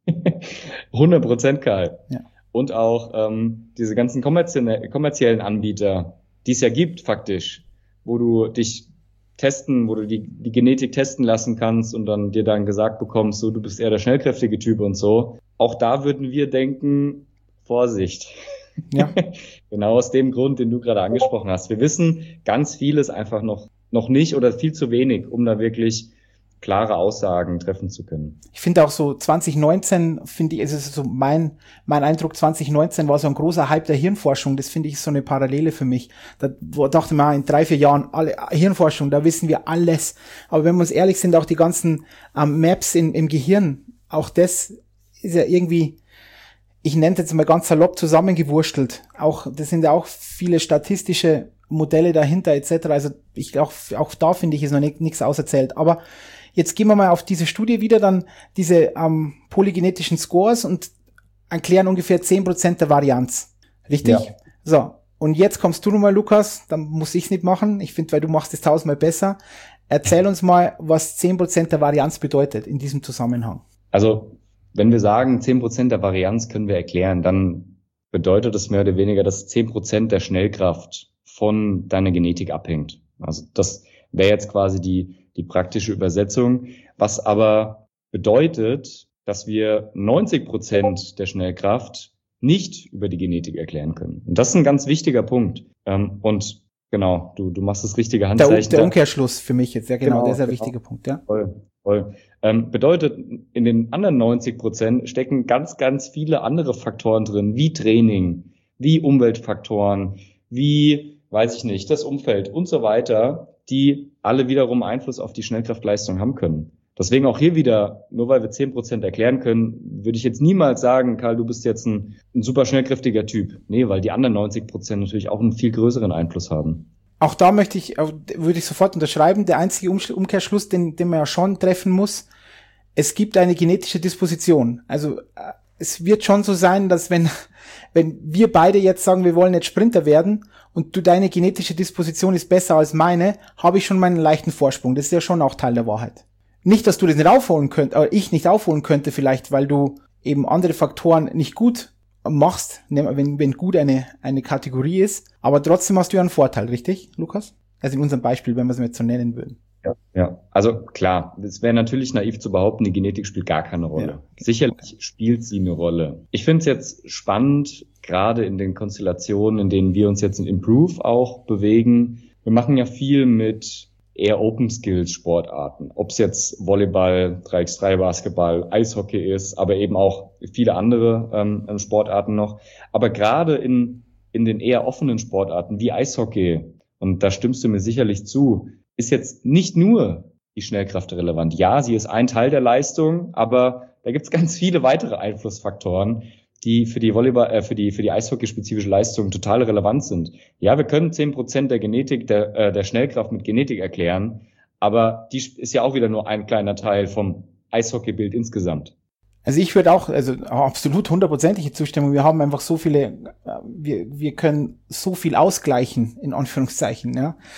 hundert Prozent, Karl. Ja. Und auch ähm, diese ganzen kommerziellen, kommerziellen Anbieter, die es ja gibt faktisch, wo du dich testen, wo du die, die Genetik testen lassen kannst und dann dir dann gesagt bekommst, so, du bist eher der schnellkräftige Typ und so. Auch da würden wir denken, Vorsicht. Ja. Genau aus dem Grund, den du gerade angesprochen hast. Wir wissen ganz vieles einfach noch, noch nicht oder viel zu wenig, um da wirklich klare Aussagen treffen zu können. Ich finde auch so zwanzig neunzehn, finde ich, es ist so mein, mein Eindruck, zwanzig neunzehn war so ein großer Hype der Hirnforschung. Das finde ich so eine Parallele für mich. Da wo, dachte man, in drei, vier Jahren, alle Hirnforschung, da wissen wir alles. Aber wenn wir uns ehrlich sind, auch die ganzen ähm, Maps in, im Gehirn, auch das ist ja irgendwie, ich nenne es jetzt mal ganz salopp zusammengewurstelt. Auch, das sind ja auch viele statistische Modelle dahinter et cetera. Also ich auch, auch da finde ich, ist noch nichts auserzählt. Aber jetzt gehen wir mal auf diese Studie wieder, dann diese ähm, polygenetischen Scores und erklären ungefähr zehn Prozent der Varianz. Richtig? Ja. So, und jetzt kommst du nochmal, Lukas, dann muss ich es nicht machen. Ich finde, weil du machst es tausendmal besser. Erzähl uns mal, was zehn Prozent der Varianz bedeutet in diesem Zusammenhang. Also, wenn wir sagen, zehn Prozent der Varianz können wir erklären, dann bedeutet das mehr oder weniger, dass zehn Prozent der Schnellkraft von deiner Genetik abhängt. Also das wäre jetzt quasi die die praktische Übersetzung, was aber bedeutet, dass wir neunzig Prozent der Schnellkraft nicht über die Genetik erklären können. Und das ist ein ganz wichtiger Punkt. Und genau, du du machst das richtige Handzeichen. Der, der Umkehrschluss für mich jetzt, ja genau, genau das ist ein genau. wichtiger Punkt, ja. Voll, voll. Ähm, bedeutet, in den anderen neunzig Prozent stecken ganz, ganz viele andere Faktoren drin, wie Training, wie Umweltfaktoren, wie, weiß ich nicht, das Umfeld und so weiter, die alle wiederum Einfluss auf die Schnellkraftleistung haben können. Deswegen auch hier wieder, nur weil wir zehn Prozent erklären können, würde ich jetzt niemals sagen, Karl, du bist jetzt ein, ein super schnellkräftiger Typ. Nee, weil die anderen neunzig Prozent natürlich auch einen viel größeren Einfluss haben. Auch da möchte ich, würde ich sofort unterschreiben, der einzige Umkehrschluss, den, den man ja schon treffen muss, es gibt eine genetische Disposition. Also es wird schon so sein, dass wenn, wenn wir beide jetzt sagen, wir wollen jetzt Sprinter werden und du deine genetische Disposition ist besser als meine, habe ich schon meinen leichten Vorsprung. Das ist ja schon auch Teil der Wahrheit. Nicht, dass du das nicht aufholen könntest, aber ich nicht aufholen könnte vielleicht, weil du eben andere Faktoren nicht gut machst, wenn, wenn gut eine, eine Kategorie ist. Aber trotzdem hast du ja einen Vorteil, richtig, Lukas? Also in unserem Beispiel, wenn wir es jetzt so nennen würden. Ja, ja. Also klar, es wäre natürlich naiv zu behaupten, die Genetik spielt gar keine Rolle. Ja. Sicherlich spielt sie eine Rolle. Ich finde es jetzt spannend, gerade in den Konstellationen, in denen wir uns jetzt in Improve auch bewegen. Wir machen ja viel mit eher Open-Skills-Sportarten. Ob es jetzt Volleyball, drei gegen drei Basketball, Eishockey ist, aber eben auch viele andere ähm, Sportarten noch. Aber gerade in, in den eher offenen Sportarten wie Eishockey, und da stimmst du mir sicherlich zu, ist jetzt nicht nur die Schnellkraft relevant. Ja, sie ist ein Teil der Leistung, aber da gibt es ganz viele weitere Einflussfaktoren, die für die Volleyball, äh, für die für die Eishockey-spezifische Leistung total relevant sind. Ja, wir können zehn Prozent der Genetik, der äh, der Schnellkraft mit Genetik erklären, aber die ist ja auch wieder nur ein kleiner Teil vom Eishockeybild insgesamt. Also ich würde auch, also absolut hundertprozentige Zustimmung. Wir haben einfach so viele, wir wir können so viel ausgleichen in Anführungszeichen, ja.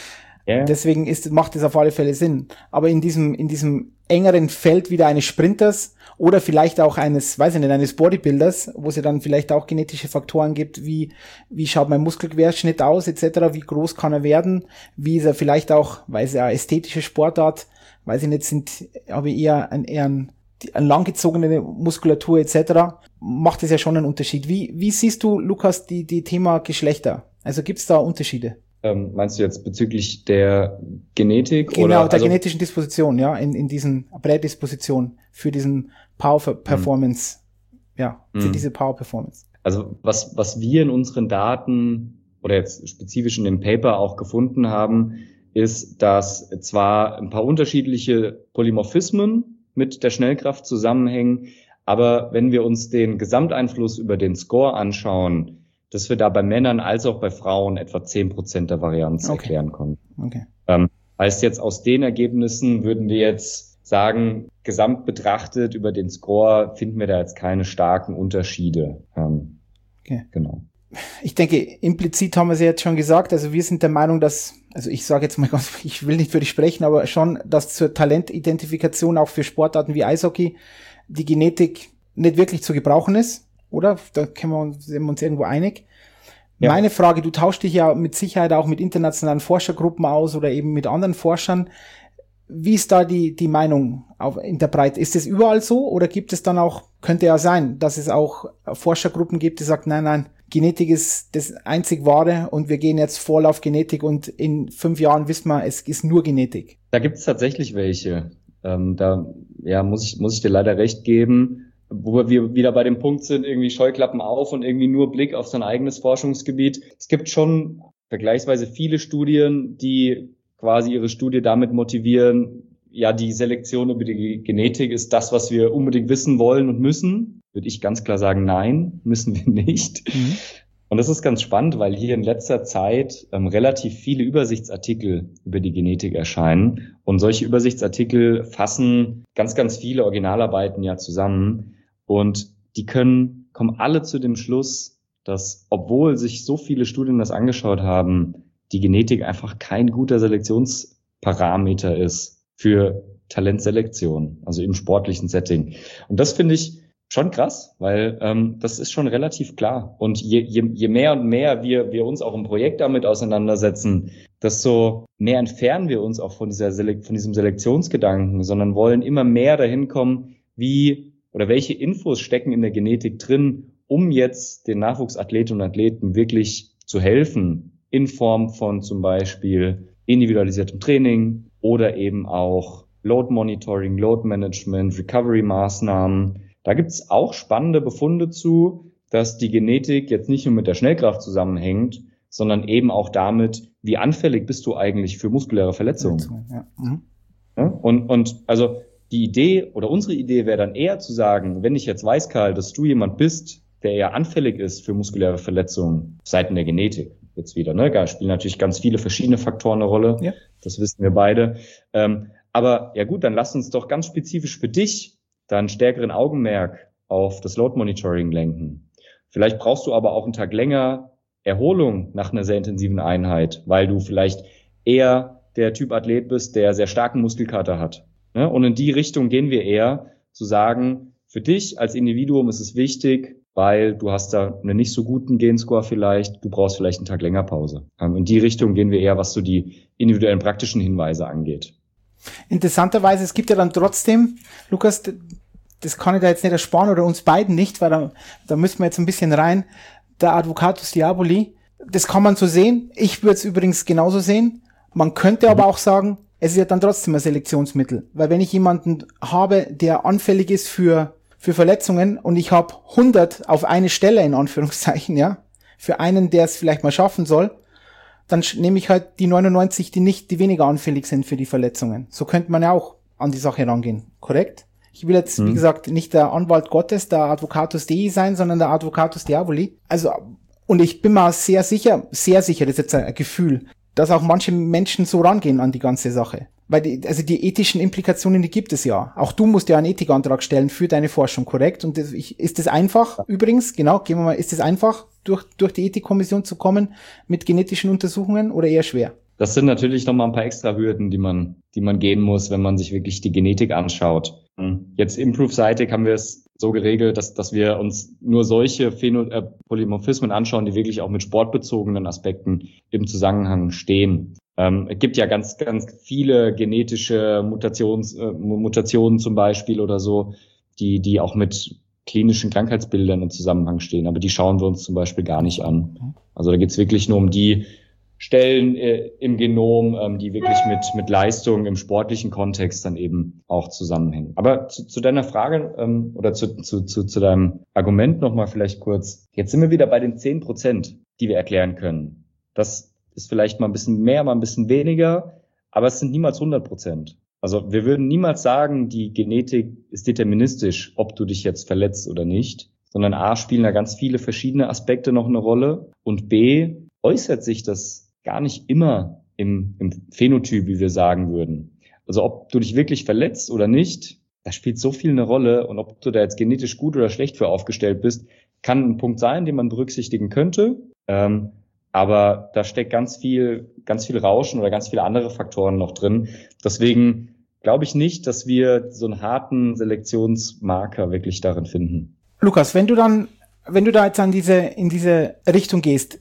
Yeah. Deswegen ist, macht es auf alle Fälle Sinn. Aber in diesem, in diesem engeren Feld wieder eines Sprinters oder vielleicht auch eines, weiß ich nicht, eines Bodybuilders, wo es ja dann vielleicht auch genetische Faktoren gibt, wie, wie schaut mein Muskelquerschnitt aus, et cetera, wie groß kann er werden, wie ist er vielleicht auch, weil es ja ästhetische Sportart, weiß ich nicht, sind, habe ich eher ein, eher ein, eine langgezogene Muskulatur et cetera, macht es ja schon einen Unterschied. Wie, wie siehst du, Lukas, die, die Thema Geschlechter? Also gibt es da Unterschiede? Ähm, meinst du jetzt bezüglich der Genetik? Genau, oder? der also, genetischen Disposition, ja, in, in diesen Prädisposition für diesen Power Performance, mhm. ja, für mhm. diese Power Performance. Also was, was wir in unseren Daten oder jetzt spezifisch in dem Paper auch gefunden haben, ist, dass zwar ein paar unterschiedliche Polymorphismen mit der Schnellkraft zusammenhängen, aber wenn wir uns den Gesamteinfluss über den Score anschauen, dass wir da bei Männern als auch bei Frauen etwa zehn Prozent der Varianz okay. erklären konnten. Okay. Ähm, heißt jetzt, aus den Ergebnissen würden wir jetzt sagen, gesamt betrachtet über den Score finden wir da jetzt keine starken Unterschiede. Ähm, okay. Genau. Ich denke, implizit haben wir es ja jetzt schon gesagt, also wir sind der Meinung, dass, also ich sage jetzt mal ganz, ich will nicht für dich sprechen, aber schon, dass zur Talentidentifikation auch für Sportarten wie Eishockey die Genetik nicht wirklich zu gebrauchen ist. Oder? Da können wir uns, sind wir uns irgendwo einig. Ja. Meine Frage, du tauschst dich ja mit Sicherheit auch mit internationalen Forschergruppen aus oder eben mit anderen Forschern. Wie ist da die, die Meinung auf, in der Breite? Ist es überall so oder gibt es dann auch, könnte ja sein, dass es auch Forschergruppen gibt, die sagen, nein, nein, Genetik ist das einzig Wahre und wir gehen jetzt voll auf Genetik und in fünf Jahren wissen wir, es ist nur Genetik. Da gibt es tatsächlich welche. Ähm, da ja, muss ich, muss ich dir leider recht geben. Wo wir wieder bei dem Punkt sind, irgendwie Scheuklappen auf und irgendwie nur Blick auf sein eigenes Forschungsgebiet. Es gibt schon vergleichsweise viele Studien, die quasi ihre Studie damit motivieren, ja, die Selektion über die Genetik ist das, was wir unbedingt wissen wollen und müssen. Würde ich ganz klar sagen, nein, müssen wir nicht. Mhm. Und das ist ganz spannend, weil hier in letzter Zeit ähm, relativ viele Übersichtsartikel über die Genetik erscheinen. Und solche Übersichtsartikel fassen ganz, ganz viele Originalarbeiten ja zusammen. Und die können, kommen alle zu dem Schluss, dass, obwohl sich so viele Studien das angeschaut haben, die Genetik einfach kein guter Selektionsparameter ist für Talentselektion, also im sportlichen Setting. Und das finde ich schon krass, weil ähm, das ist schon relativ klar. Und je, je, je mehr und mehr wir, wir uns auch im Projekt damit auseinandersetzen, desto mehr entfernen wir uns auch von dieser Selek- von diesem Selektionsgedanken, sondern wollen immer mehr dahin kommen, wie oder welche Infos stecken in der Genetik drin, um jetzt den Nachwuchsathletinnen und Athleten wirklich zu helfen, in Form von zum Beispiel individualisiertem Training oder eben auch Load Monitoring, Load Management, Recovery-Maßnahmen. Da gibt es auch spannende Befunde zu, dass die Genetik jetzt nicht nur mit der Schnellkraft zusammenhängt, sondern eben auch damit, wie anfällig bist du eigentlich für muskuläre Verletzungen. Ja. Mhm. Ja, und, und also die Idee oder unsere Idee wäre dann eher zu sagen, wenn ich jetzt weiß, Karl, dass du jemand bist, der eher anfällig ist für muskuläre Verletzungen, Seiten der Genetik jetzt wieder, ne? Da spielen natürlich ganz viele verschiedene Faktoren eine Rolle, ja. Das wissen wir beide. Ähm, aber ja gut, dann lass uns doch ganz spezifisch für dich dann stärkeren Augenmerk auf das Load Monitoring lenken. Vielleicht brauchst du aber auch einen Tag länger Erholung nach einer sehr intensiven Einheit, weil du vielleicht eher der Typ Athlet bist, der sehr starken Muskelkater hat. Und in die Richtung gehen wir eher, zu sagen, für dich als Individuum ist es wichtig, weil du hast da einen nicht so guten Genscore vielleicht, du brauchst vielleicht einen Tag länger Pause. In die Richtung gehen wir eher, was so die individuellen praktischen Hinweise angeht. Interessanterweise, es gibt ja dann trotzdem, Lukas, das kann ich da jetzt nicht ersparen oder uns beiden nicht, weil da, da müssen wir jetzt ein bisschen rein, der Advocatus Diaboli, das kann man so sehen. Ich würde es übrigens genauso sehen. Man könnte mhm. aber auch sagen, es ist ja dann trotzdem ein Selektionsmittel, weil wenn ich jemanden habe, der anfällig ist für für Verletzungen und ich habe hundert auf eine Stelle in Anführungszeichen, ja, für einen, der es vielleicht mal schaffen soll, dann nehme ich halt die neunundneunzig, die nicht, die weniger anfällig sind für die Verletzungen. So könnte man ja auch an die Sache rangehen, korrekt? Ich will jetzt, mhm. wie gesagt, nicht der Anwalt Gottes, der Advocatus Dei sein, sondern der Advocatus Diaboli. Also, und ich bin mir sehr sicher, sehr sicher, das ist jetzt ein Gefühl, dass auch manche Menschen so rangehen an die ganze Sache. Weil die, also die ethischen Implikationen, die gibt es ja. Auch du musst ja einen Ethikantrag stellen für deine Forschung, korrekt? Und das, ich, ist das einfach, übrigens, genau, gehen wir mal, ist es einfach, durch, durch die Ethikkommission zu kommen mit genetischen Untersuchungen oder eher schwer? das sind natürlich nochmal ein paar extra Hürden, die man, die man gehen muss, wenn man sich wirklich die Genetik anschaut. Jetzt Improve-seitig haben wir es so geregelt, dass, dass wir uns nur solche Phäno- äh, Polymorphismen anschauen, die wirklich auch mit sportbezogenen Aspekten im Zusammenhang stehen. Ähm, es gibt ja ganz, ganz viele genetische Mutations, äh, Mutationen zum Beispiel oder so, die, die auch mit klinischen Krankheitsbildern im Zusammenhang stehen. Aber die schauen wir uns zum Beispiel gar nicht an. Also da geht es wirklich nur um die Stellen äh, im Genom, ähm, die wirklich mit, mit Leistung im sportlichen Kontext dann eben auch zusammenhängen. Aber zu, zu deiner Frage ähm, oder zu, zu, zu, zu deinem Argument nochmal vielleicht kurz. Jetzt sind wir wieder bei den zehn Prozent, die wir erklären können. Das ist vielleicht mal ein bisschen mehr, mal ein bisschen weniger, aber es sind niemals hundert Prozent. Also wir würden niemals sagen, die Genetik ist deterministisch, ob du dich jetzt verletzt oder nicht, sondern A, spielen da ganz viele verschiedene Aspekte noch eine Rolle und B, äußert sich das gar nicht immer im, im Phänotyp, wie wir sagen würden. Also ob du dich wirklich verletzt oder nicht, das spielt so viel eine Rolle und ob du da jetzt genetisch gut oder schlecht für aufgestellt bist, kann ein Punkt sein, den man berücksichtigen könnte. Ähm, aber da steckt ganz viel, ganz viel Rauschen oder ganz viele andere Faktoren noch drin. Deswegen glaube ich nicht, dass wir so einen harten Selektionsmarker wirklich darin finden. Lukas, wenn du dann, wenn du da jetzt an diese, in diese Richtung gehst,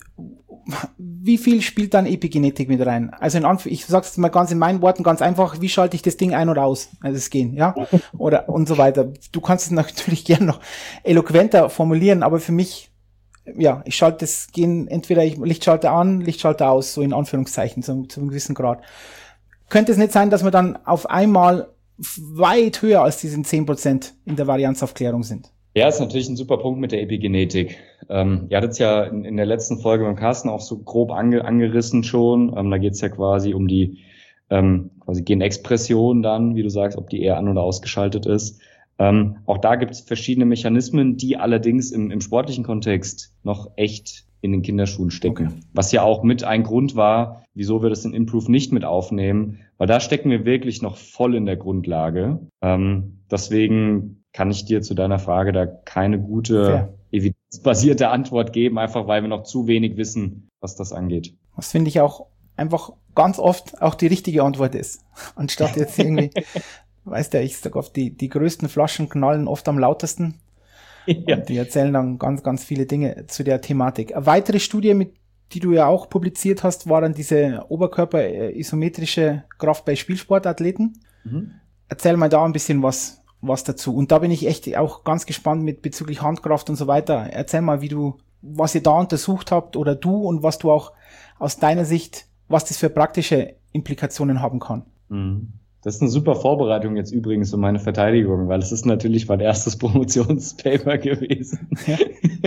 wie viel spielt dann Epigenetik mit rein? Also in Anf- ich sag's jetzt mal ganz in meinen Worten ganz einfach, wie schalte ich das Ding ein oder aus? Also es gehen, ja? Oder und so weiter. Du kannst es natürlich gern noch eloquenter formulieren, aber für mich, ja, ich schalte das Gen entweder ich Lichtschalter an, Lichtschalter aus, so in Anführungszeichen, zu, zu einem gewissen Grad. Könnte es nicht sein, dass wir dann auf einmal weit höher als diesen zehn Prozent in der Varianzaufklärung sind? Ja, ist natürlich ein super Punkt mit der Epigenetik. Ähm, ihr hattet es ja in, in der letzten Folge beim Carsten auch so grob ange, angerissen schon. Ähm, da geht es ja quasi um die ähm, quasi Genexpression dann, wie du sagst, ob die eher an- oder ausgeschaltet ist. Ähm, auch da gibt es verschiedene Mechanismen, die allerdings im, im sportlichen Kontext noch echt in den Kinderschuhen stecken. Okay. Was ja auch mit ein Grund war, wieso wir das in Improve nicht mit aufnehmen, weil da stecken wir wirklich noch voll in der Grundlage. Ähm, deswegen kann ich dir zu deiner Frage da keine gute, Fair. evidenzbasierte Antwort geben, einfach weil wir noch zu wenig wissen, was das angeht. Das finde ich auch einfach ganz oft auch die richtige Antwort ist. Anstatt jetzt irgendwie, weißt du, ich sag oft, die, die größten Flaschen knallen oft am lautesten. Ja. Und die erzählen dann ganz, ganz viele Dinge zu der Thematik. Eine weitere Studie, mit die du ja auch publiziert hast, war dann diese Oberkörper-isometrische Kraft bei Spielsportathleten. Mhm. Erzähl mal da ein bisschen was, was dazu. Und da bin ich echt auch ganz gespannt mit bezüglich Handkraft und so weiter. Erzähl mal, wie du, was ihr da untersucht habt oder du und was du auch aus deiner Sicht, was das für praktische Implikationen haben kann. Mhm. Das ist eine super Vorbereitung jetzt übrigens für meine Verteidigung, weil es ist natürlich mein erstes Promotionspaper gewesen. Ja.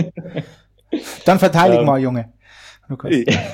Dann verteidig ähm, mal, Junge. Lukas.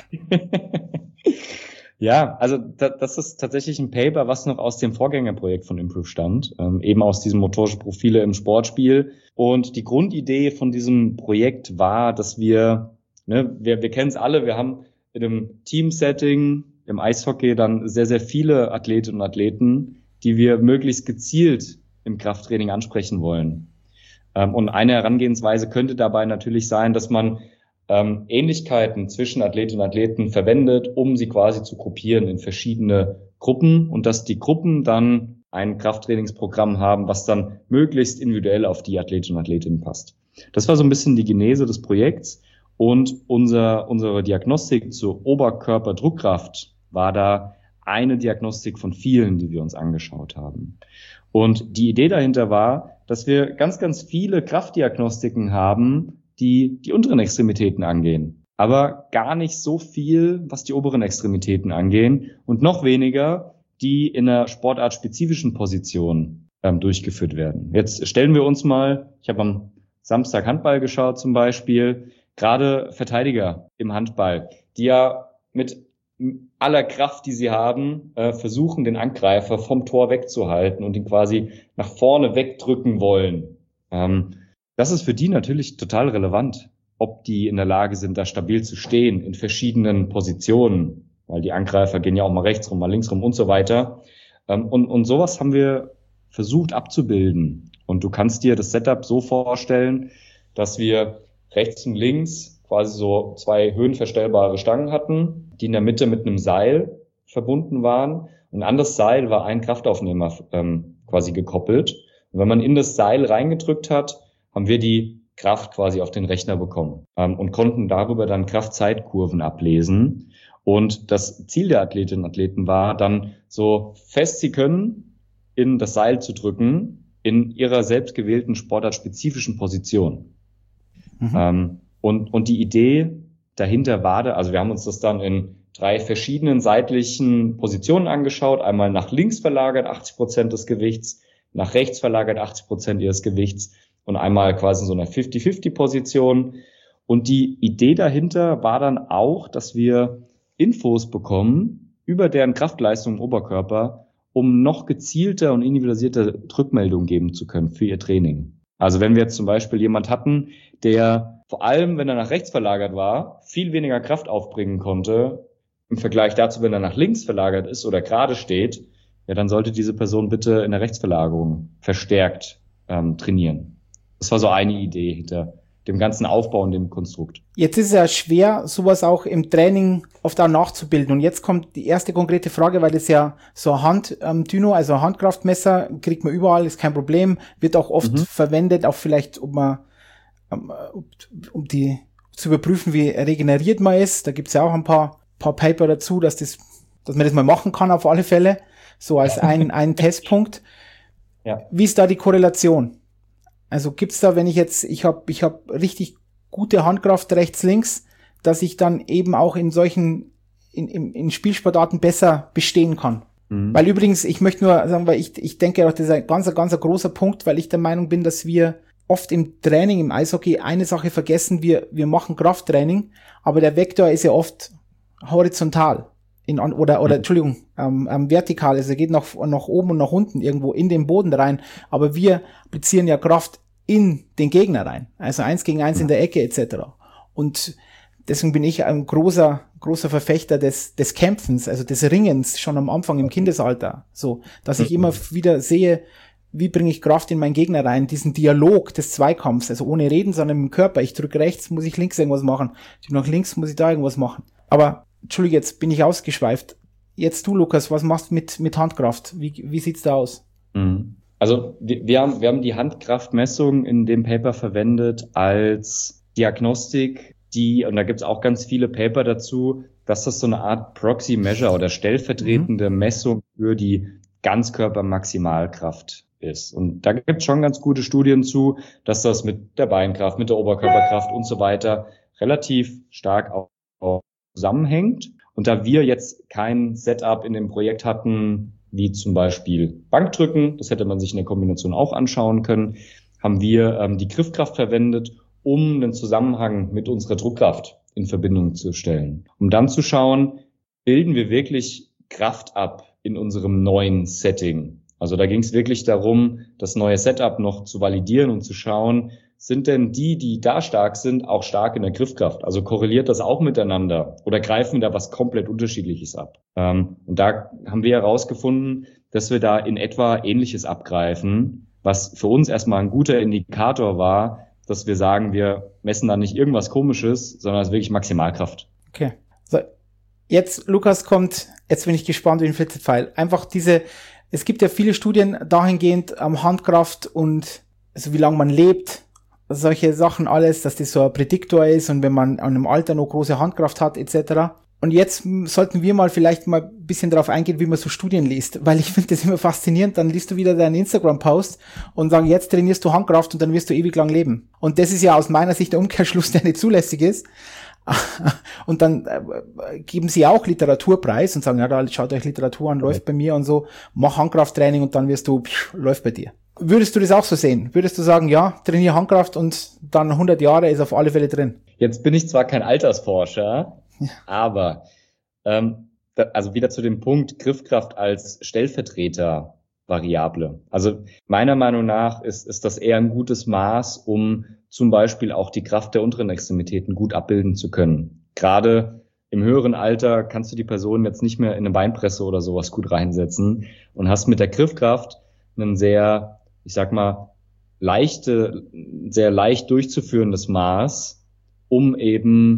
Ja, also da, das ist tatsächlich ein Paper, was noch aus dem Vorgängerprojekt von Improve stammt, ähm, eben aus diesem motorische Profile im Sportspiel. Und die Grundidee von diesem Projekt war, dass wir, ne, wir, wir kennen es alle, wir haben in einem Team-Setting im Eishockey dann sehr, sehr viele Athletinnen und Athleten, die wir möglichst gezielt im Krafttraining ansprechen wollen. Ähm, und eine Herangehensweise könnte dabei natürlich sein, dass man ähm, Ähnlichkeiten zwischen Athletinnen und Athleten verwendet, um sie quasi zu gruppieren in verschiedene Gruppen und dass die Gruppen dann ein Krafttrainingsprogramm haben, was dann möglichst individuell auf die Athletinnen und Athletinnen passt. Das war so ein bisschen die Genese des Projekts und unser, unsere Diagnostik zur Oberkörperdruckkraft war da eine Diagnostik von vielen, die wir uns angeschaut haben. Und die Idee dahinter war, dass wir ganz, ganz viele Kraftdiagnostiken haben, die die unteren Extremitäten angehen. Aber gar nicht so viel, was die oberen Extremitäten angehen und noch weniger, die in einer sportartspezifischen Position ähm, durchgeführt werden. Jetzt stellen wir uns mal, ich habe am Samstag Handball geschaut zum Beispiel, gerade Verteidiger im Handball, die ja mit aller Kraft, die sie haben, äh, versuchen, den Angreifer vom Tor wegzuhalten und ihn quasi nach vorne wegdrücken wollen. Ähm, das ist für die natürlich total relevant, ob die in der Lage sind, da stabil zu stehen in verschiedenen Positionen, weil die Angreifer gehen ja auch mal rechts rum, mal links rum und so weiter. Ähm, und, und sowas haben wir versucht abzubilden. Und du kannst dir das Setup so vorstellen, dass wir rechts und links quasi so zwei höhenverstellbare Stangen hatten, die in der Mitte mit einem Seil verbunden waren und an das Seil war ein Kraftaufnehmer ähm, quasi gekoppelt. Und wenn man in das Seil reingedrückt hat, haben wir die Kraft quasi auf den Rechner bekommen ähm, und konnten darüber dann Kraft-Zeit-Kurven ablesen. Und das Ziel der Athletinnen und Athleten war dann so fest sie können in das Seil zu drücken in ihrer selbstgewählten sportartspezifischen Position. Mhm. Ähm, und, und die Idee dahinter war da, also wir haben uns das dann in drei verschiedenen seitlichen Positionen angeschaut. Einmal nach links verlagert achtzig Prozent des Gewichts, nach rechts verlagert achtzig Prozent ihres Gewichts und einmal quasi in so einer fünfzig fünfzig Position. Und die Idee dahinter war dann auch, dass wir Infos bekommen über deren Kraftleistung im Oberkörper, um noch gezielter und individualisierte Rückmeldungen geben zu können für ihr Training. Also wenn wir jetzt zum Beispiel jemand hatten, der vor allem, wenn er nach rechts verlagert war, viel weniger Kraft aufbringen konnte, im Vergleich dazu, wenn er nach links verlagert ist oder gerade steht, ja, dann sollte diese Person bitte in der Rechtsverlagerung verstärkt ähm, trainieren. Das war so eine Idee hinter dem ganzen Aufbau und dem Konstrukt. Jetzt ist es ja schwer, sowas auch im Training oft auch nachzubilden. Und jetzt kommt die erste konkrete Frage, weil das ja so ein Handdyno, also ein Handkraftmesser, kriegt man überall, ist kein Problem, wird auch oft mhm. verwendet, auch vielleicht, um man, um, um die zu überprüfen, wie regeneriert man ist. Da gibt's ja auch ein paar, paar Paper dazu, dass das, dass man das mal machen kann auf alle Fälle, so als ein, ein Testpunkt. Ja. Wie ist da die Korrelation? Also gibt's da, wenn ich jetzt, ich habe ich hab richtig gute Handkraft rechts, links, dass ich dann eben auch in solchen, in, in, in Spielsportarten besser bestehen kann. Mhm. Weil übrigens, ich möchte nur sagen, weil ich, ich denke auch, das ist ein ganz, ganz großer Punkt, weil ich der Meinung bin, dass wir oft im Training, im Eishockey eine Sache vergessen, wir, wir machen Krafttraining, aber der Vektor ist ja oft horizontal. In, oder, oder, Entschuldigung, ähm, ähm, vertikal, also er geht nach, nach oben und nach unten irgendwo in den Boden rein, aber wir applizieren ja Kraft in den Gegner rein, also eins gegen eins in der Ecke et cetera. Und deswegen bin ich ein großer, großer Verfechter des, des Kämpfens, also des Ringens schon am Anfang im Kindesalter, so, dass ich immer wieder sehe, wie bringe ich Kraft in meinen Gegner rein, diesen Dialog des Zweikampfs, also ohne Reden, sondern im Körper. Ich drücke rechts, muss ich links irgendwas machen, ich drücke nach links, muss ich da irgendwas machen. Aber Entschuldige, jetzt bin ich ausgeschweift. Jetzt du, Lukas, was machst du mit, mit Handkraft? Wie, wie sieht's da aus? Also wir, wir, haben, wir haben die Handkraftmessung in dem Paper verwendet als Diagnostik, die, und da gibt's auch ganz viele Paper dazu, dass das so eine Art Proxy-Measure oder stellvertretende mhm. Messung für die Ganzkörper-Maximalkraft ist. Und da gibt's schon ganz gute Studien zu, dass das mit der Beinkraft, mit der Oberkörperkraft und so weiter relativ stark auch zusammenhängt. Und da wir jetzt kein Setup in dem Projekt hatten, wie zum Beispiel Bankdrücken, das hätte man sich in der Kombination auch anschauen können, haben wir ähm, die Griffkraft verwendet, um einen Zusammenhang mit unserer Druckkraft in Verbindung zu stellen. Um dann zu schauen, bilden wir wirklich Kraft ab in unserem neuen Setting. Also da ging es wirklich darum, das neue Setup noch zu validieren und zu schauen, sind denn die, die da stark sind, auch stark in der Griffkraft? Also korreliert das auch miteinander oder greifen da was komplett Unterschiedliches ab? Ähm, und da haben wir herausgefunden, dass wir da in etwa Ähnliches abgreifen, was für uns erstmal ein guter Indikator war, dass wir sagen, wir messen da nicht irgendwas Komisches, sondern es ist wirklich Maximalkraft. Okay. So, jetzt, Lukas, kommt, jetzt bin ich gespannt wie ein Flitzepfeil. Einfach diese, es gibt ja viele Studien dahingehend am Handkraft und also wie lange man lebt, solche Sachen alles, dass das so ein Prädiktor ist und wenn man an einem Alter noch große Handkraft hat et cetera. Und jetzt sollten wir mal vielleicht mal ein bisschen darauf eingehen, wie man so Studien liest, weil ich finde das immer faszinierend, dann liest du wieder deinen Instagram-Post und sagen, jetzt trainierst du Handkraft und dann wirst du ewig lang leben. Und das ist ja aus meiner Sicht der Umkehrschluss, der nicht zulässig ist. Und dann äh, geben sie auch Literaturpreis und sagen, ja, da schaut euch Literatur an, läuft bei mir und so, mach Handkrafttraining und dann wirst du, pff, läuft bei dir. Würdest du das auch so sehen? Würdest du sagen, ja, trainiere Handkraft und dann hundert Jahre ist auf alle Fälle drin? Jetzt bin ich zwar kein Altersforscher, ja. aber ähm, da, also wieder zu dem Punkt Griffkraft als Stellvertreter-Variable. Also meiner Meinung nach ist, ist das eher ein gutes Maß, um zum Beispiel auch die Kraft der unteren Extremitäten gut abbilden zu können. Gerade im höheren Alter kannst du die Person jetzt nicht mehr in eine Beinpresse oder sowas gut reinsetzen und hast mit der Griffkraft einen sehr, ich sag mal, leichte, sehr leicht durchzuführendes Maß, um eben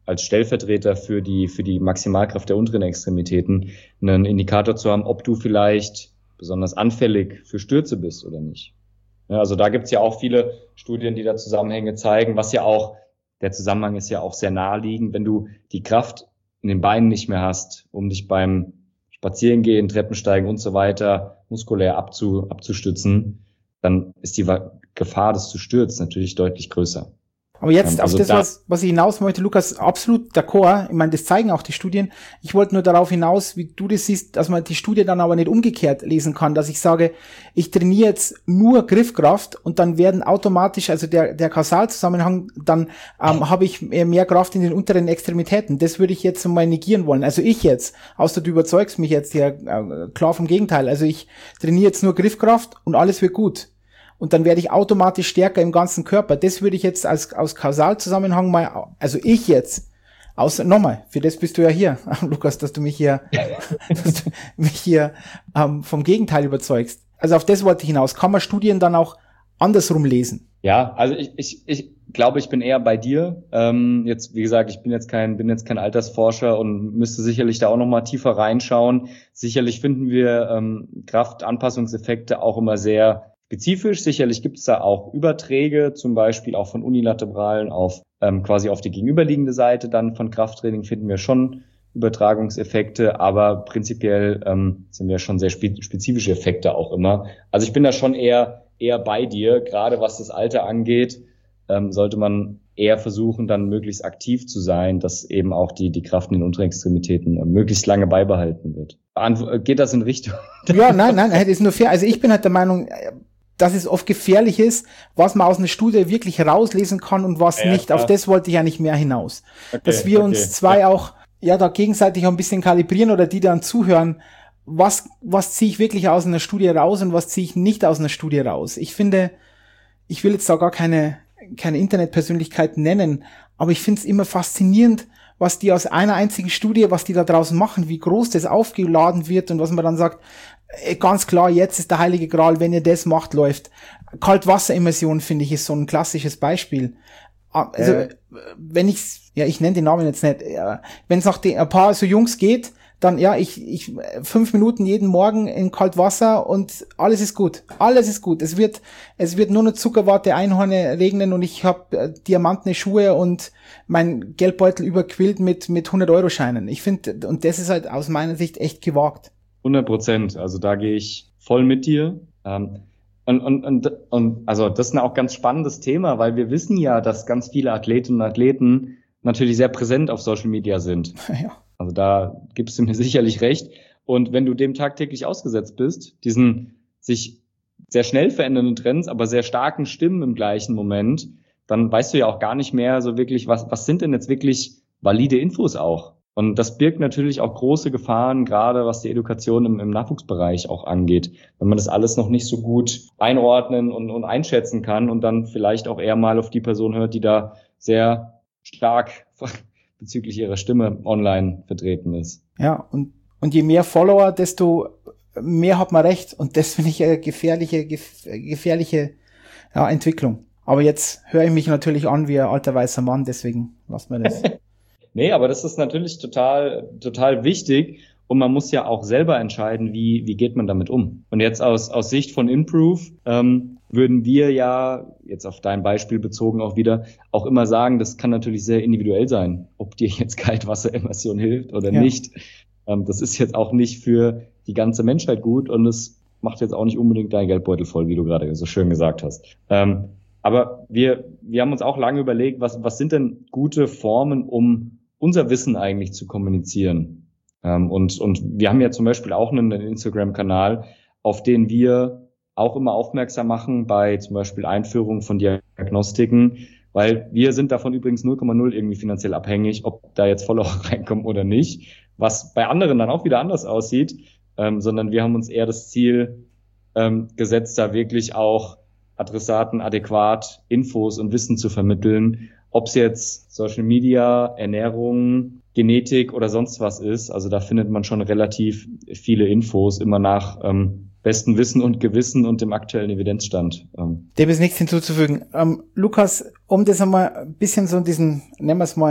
als Stellvertreter für die, für die Maximalkraft der unteren Extremitäten einen Indikator zu haben, ob du vielleicht besonders anfällig für Stürze bist oder nicht. Ja, also da gibt's ja auch viele Studien, die da Zusammenhänge zeigen, was ja auch, der Zusammenhang ist ja auch sehr naheliegend, wenn du die Kraft in den Beinen nicht mehr hast, um dich beim Spazierengehen, Treppensteigen und so weiter muskulär abzu, abzustützen, dann ist die Gefahr, dass du stürzt, natürlich deutlich größer. Aber jetzt also auf das, da, was, was ich hinaus möchte, Lukas, absolut d'accord. Ich meine, das zeigen auch die Studien. Ich wollte nur darauf hinaus, wie du das siehst, dass man die Studie dann aber nicht umgekehrt lesen kann, dass ich sage, ich trainiere jetzt nur Griffkraft und dann werden automatisch, also der, der Kausalzusammenhang, dann ähm, habe ich mehr Kraft in den unteren Extremitäten. Das würde ich jetzt mal negieren wollen. Also ich jetzt, außer du überzeugst mich jetzt ja äh, klar vom Gegenteil. Also ich trainiere jetzt nur Griffkraft und alles wird gut. Und dann werde ich automatisch stärker im ganzen Körper. Das würde ich jetzt als aus Kausalzusammenhang mal, also ich jetzt, außer nochmal, für das bist du ja hier, Lukas, dass du mich hier, dass du mich hier ähm, vom Gegenteil überzeugst. Also auf das wollte ich hinaus. Kann man Studien dann auch andersrum lesen? Ja, also ich, ich, ich glaube, ich bin eher bei dir. Ähm, jetzt, wie gesagt, ich bin jetzt kein, bin jetzt kein Altersforscher und müsste sicherlich da auch noch mal tiefer reinschauen. Sicherlich finden wir ähm, Kraftanpassungseffekte auch immer sehr spezifisch. Sicherlich gibt es da auch Überträge, zum Beispiel auch von unilateralen auf ähm, quasi auf die gegenüberliegende Seite dann von Krafttraining finden wir schon Übertragungseffekte, aber prinzipiell ähm, sind wir schon sehr spe- spezifische Effekte auch immer. Also ich bin da schon eher eher bei dir, gerade was das Alter angeht, ähm, sollte man eher versuchen, dann möglichst aktiv zu sein, dass eben auch die die Kraft in den unteren Extremitäten äh, möglichst lange beibehalten wird. Beantw- geht das in Richtung? Ja, nein, nein, das ist nur fair. Also ich bin halt der Meinung, dass es oft gefährlich ist, was man aus einer Studie wirklich rauslesen kann und was ja, nicht. Klar. Auf das wollte ich ja nicht mehr hinaus. Okay, dass wir okay. uns zwei ja. auch ja da gegenseitig ein bisschen kalibrieren oder die dann zuhören, was was ziehe ich wirklich aus einer Studie raus und was ziehe ich nicht aus einer Studie raus. Ich finde, ich will jetzt da gar keine keine Internetpersönlichkeit nennen, aber ich finde es immer faszinierend, was die aus einer einzigen Studie, was die da draußen machen, wie groß das aufgeladen wird und was man dann sagt, ganz klar, jetzt ist der heilige Gral, wenn ihr das macht, läuft. Kaltwasserimmersion, finde ich, ist so ein klassisches Beispiel. Also, äh. wenn ich's, ja, ich nenne den Namen jetzt nicht, wenn es nach den, ein paar so Jungs geht, dann, ja, ich, ich, fünf Minuten jeden Morgen in Kaltwasser und alles ist gut. Alles ist gut. Es wird, es wird nur noch Zuckerwatte, Einhorne regnen und ich habe äh, diamantene Schuhe und mein Geldbeutel überquillt mit, mit hundert-Euro-Scheinen. Ich finde, und das ist halt aus meiner Sicht echt gewagt. hundert Prozent. Also da gehe ich voll mit dir. Ähm, und, und, und, und, also das ist ein auch ganz spannendes Thema, weil wir wissen ja, dass ganz viele Athletinnen und Athleten natürlich sehr präsent auf Social Media sind. Ja. Also da gibst du mir sicherlich recht. Und wenn du dem tagtäglich ausgesetzt bist, diesen sich sehr schnell verändernden Trends, aber sehr starken Stimmen im gleichen Moment, dann weißt du ja auch gar nicht mehr so wirklich, was, was sind denn jetzt wirklich valide Infos auch? Und das birgt natürlich auch große Gefahren, gerade was die Education im, im Nachwuchsbereich auch angeht. Wenn man das alles noch nicht so gut einordnen und, und einschätzen kann und dann vielleicht auch eher mal auf die Person hört, die da sehr stark bezüglich ihrer Stimme online vertreten ist. Ja, und, und je mehr Follower, desto mehr hat man recht. Und das finde ich eine gefährliche, gef- gefährliche ja, Entwicklung. Aber jetzt höre ich mich natürlich an wie ein alter weißer Mann, deswegen lassen wir das. Nee, aber das ist natürlich total, total wichtig. Und man muss ja auch selber entscheiden, wie, wie geht man damit um. Und jetzt aus, aus Sicht von Improve, ähm, würden wir ja, jetzt auf dein Beispiel bezogen auch wieder, auch immer sagen, das kann natürlich sehr individuell sein, ob dir jetzt Kaltwasserimmersion hilft oder ja. nicht. Ähm, das ist jetzt auch nicht für die ganze Menschheit gut und es macht jetzt auch nicht unbedingt deinen Geldbeutel voll, wie du gerade so schön gesagt hast. Ähm, aber wir, wir haben uns auch lange überlegt, was, was sind denn gute Formen, um unser Wissen eigentlich zu kommunizieren? Ähm, und, und wir haben ja zum Beispiel auch einen Instagram-Kanal, auf den wir auch immer aufmerksam machen bei zum Beispiel Einführung von Diagnostiken, weil wir sind davon übrigens null Komma null irgendwie finanziell abhängig, ob da jetzt Follower reinkommen oder nicht, was bei anderen dann auch wieder anders aussieht, ähm, sondern wir haben uns eher das Ziel ähm, gesetzt, da wirklich auch Adressaten adäquat Infos und Wissen zu vermitteln, ob es jetzt Social Media, Ernährung, Genetik oder sonst was ist. Also da findet man schon relativ viele Infos, immer nach ähm, besten Wissen und Gewissen und dem aktuellen Evidenzstand. Ähm. Dem ist nichts hinzuzufügen. Ähm, Lukas, um das einmal ein bisschen so diesen, nennen wir es mal,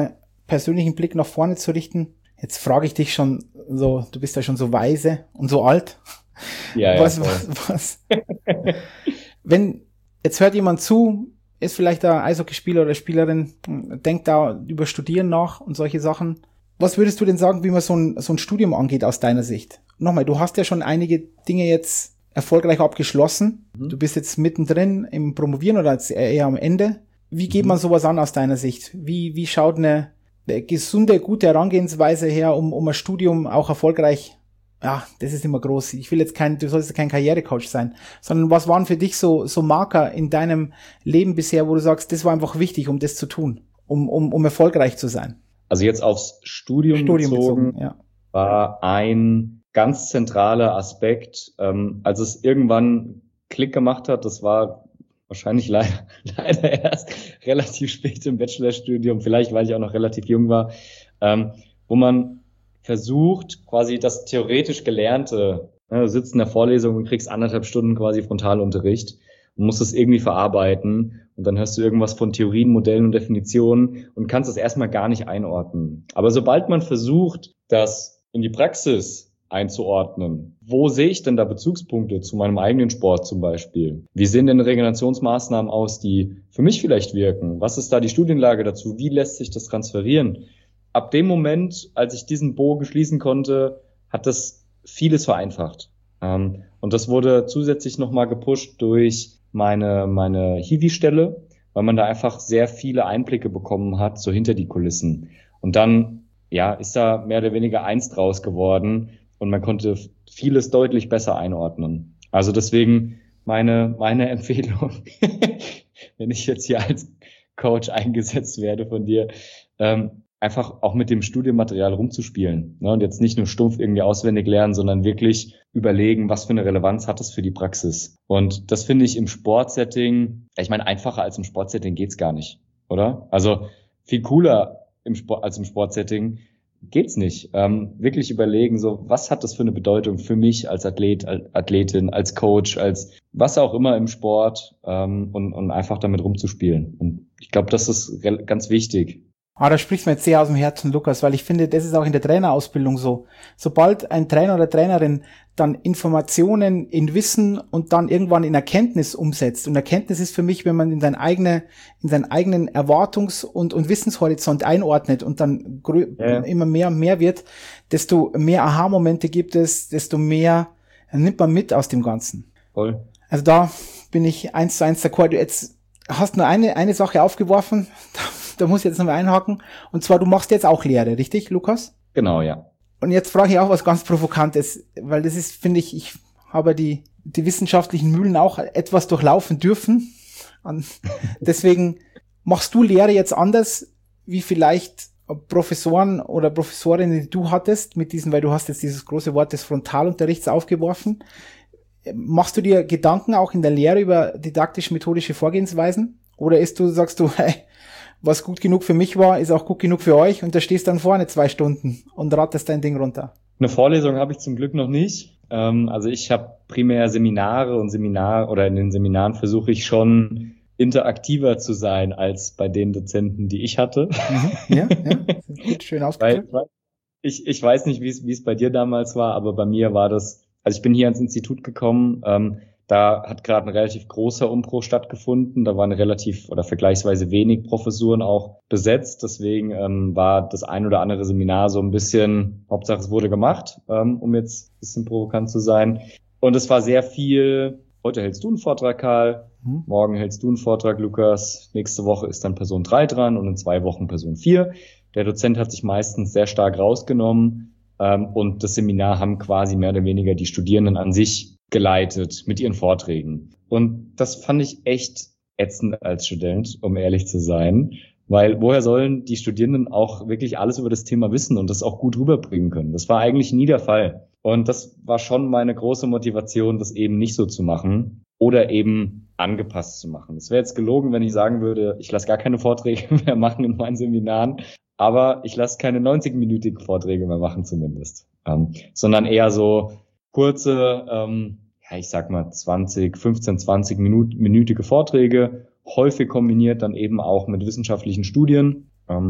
persönlichen Blick nach vorne zu richten. Jetzt frage ich dich schon so, du bist ja schon so weise und so alt. Ja, was, ja, was, was, wenn, jetzt hört jemand zu, ist vielleicht ein Eishockeyspieler oder Spielerin, denkt da über Studieren nach und solche Sachen. Was würdest du denn sagen, wie man so ein, so ein Studium angeht aus deiner Sicht? Nochmal, du hast ja schon einige Dinge jetzt erfolgreich abgeschlossen. Mhm. Du bist jetzt mittendrin im Promovieren oder eher am Ende. Wie geht man sowas an aus deiner Sicht? Wie, wie schaut eine, eine gesunde, gute Herangehensweise her, um, um ein Studium auch erfolgreich, ja, das ist immer groß. Ich will jetzt kein, du sollst kein Karrierecoach sein, sondern was waren für dich so, so Marker in deinem Leben bisher, wo du sagst, das war einfach wichtig, um das zu tun, um, um, um erfolgreich zu sein? Also jetzt aufs Studium, Studium bezogen, bezogen ja. War ein ganz zentraler Aspekt, ähm, als es irgendwann Klick gemacht hat, das war wahrscheinlich leider, leider erst relativ spät im Bachelorstudium, vielleicht weil ich auch noch relativ jung war, ähm, wo man versucht, quasi das theoretisch Gelernte, ne, du sitzt in der Vorlesung und kriegst anderthalb Stunden quasi Frontalunterricht und musst es irgendwie verarbeiten und dann hörst du irgendwas von Theorien, Modellen und Definitionen und kannst es erstmal gar nicht einordnen. Aber sobald man versucht, das in die Praxis einzuordnen, wo sehe ich denn da Bezugspunkte zu meinem eigenen Sport zum Beispiel? Wie sehen denn Regenerationsmaßnahmen aus, die für mich vielleicht wirken? Was ist da die Studienlage dazu? Wie lässt sich das transferieren? Ab dem Moment, als ich diesen Bogen schließen konnte, hat das vieles vereinfacht. Und das wurde zusätzlich nochmal gepusht durch meine, meine Hiwi-Stelle, weil man da einfach sehr viele Einblicke bekommen hat, so hinter die Kulissen. Und dann, ja, ist da mehr oder weniger eins draus geworden und man konnte vieles deutlich besser einordnen. Also deswegen meine, meine Empfehlung, wenn ich jetzt hier als Coach eingesetzt werde von dir, ähm, einfach auch mit dem Studienmaterial rumzuspielen, ne? Und jetzt nicht nur stumpf irgendwie auswendig lernen, sondern wirklich überlegen, was für eine Relevanz hat das für die Praxis. Und das finde ich im Sportsetting, ich meine, einfacher als im Sportsetting geht's gar nicht, oder? Also viel cooler im Sport als im Sportsetting geht's nicht. Ähm, wirklich überlegen, so was hat das für eine Bedeutung für mich als Athlet, als Athletin, als Coach, als was auch immer im Sport, ähm, und, und einfach damit rumzuspielen. Und ich glaube, das ist re- ganz wichtig. Ah, da sprichst du mir jetzt sehr aus dem Herzen, Lukas, weil ich finde, das ist auch in der Trainerausbildung so. Sobald ein Trainer oder Trainerin dann Informationen in Wissen und dann irgendwann in Erkenntnis umsetzt. Und Erkenntnis ist für mich, wenn man in seinen eigene, in seinen eigenen Erwartungs- und, und Wissenshorizont einordnet und dann grö- ja. immer mehr und mehr wird, desto mehr Aha-Momente gibt es, desto mehr nimmt man mit aus dem Ganzen. Voll. Also da bin ich eins zu eins d'accord. Du jetzt hast nur eine, eine Sache aufgeworfen, da muss ich jetzt nochmal einhaken. Und zwar, du machst jetzt auch Lehre, richtig, Lukas? Genau, ja. Und jetzt frage ich auch was ganz Provokantes, weil das ist, finde ich, ich habe die, die wissenschaftlichen Mühlen auch etwas durchlaufen dürfen. Und deswegen machst du Lehre jetzt anders, wie vielleicht Professoren oder Professorinnen, die du hattest, mit diesen, weil du hast jetzt dieses große Wort des Frontalunterrichts aufgeworfen. Machst du dir Gedanken auch in der Lehre über didaktisch-methodische Vorgehensweisen? Oder ist du, sagst du, hey, was gut genug für mich war, ist auch gut genug für euch und da stehst dann vorne zwei Stunden und rattest dein Ding runter? Eine Vorlesung habe ich zum Glück noch nicht. Ähm, also ich habe primär Seminare und Seminar oder in den Seminaren versuche ich schon interaktiver zu sein als bei den Dozenten, die ich hatte. Mhm, ja, ja, gut, schön ausgedrückt. Weil, ich, ich weiß nicht, wie es wie es bei dir damals war, aber bei mir war das, also ich bin hier ans Institut gekommen, ähm, da hat gerade ein relativ großer Umbruch stattgefunden. Da waren relativ oder vergleichsweise wenig Professuren auch besetzt. Deswegen ähm, war das ein oder andere Seminar so ein bisschen, Hauptsache es wurde gemacht, ähm, um jetzt ein bisschen provokant zu sein. Und es war sehr viel, heute hältst du einen Vortrag, Karl, mhm. morgen hältst du einen Vortrag, Lukas, nächste Woche ist dann Person drei dran und in zwei Wochen Person vier. Der Dozent hat sich meistens sehr stark rausgenommen ähm, und das Seminar haben quasi mehr oder weniger die Studierenden an sich geleitet mit ihren Vorträgen. Und das fand ich echt ätzend als Student, um ehrlich zu sein, weil woher sollen die Studierenden auch wirklich alles über das Thema wissen und das auch gut rüberbringen können? Das war eigentlich nie der Fall. Und das war schon meine große Motivation, das eben nicht so zu machen oder eben angepasst zu machen. Es wäre jetzt gelogen, wenn ich sagen würde, ich lasse gar keine Vorträge mehr machen in meinen Seminaren, aber ich lasse keine neunzig-minütigen Vorträge mehr machen zumindest, ähm, sondern eher so kurze, ähm, ja, ich sag mal zwanzig, fünfzehn, zwanzig Minut, minütige Vorträge, häufig kombiniert dann eben auch mit wissenschaftlichen Studien. Ähm,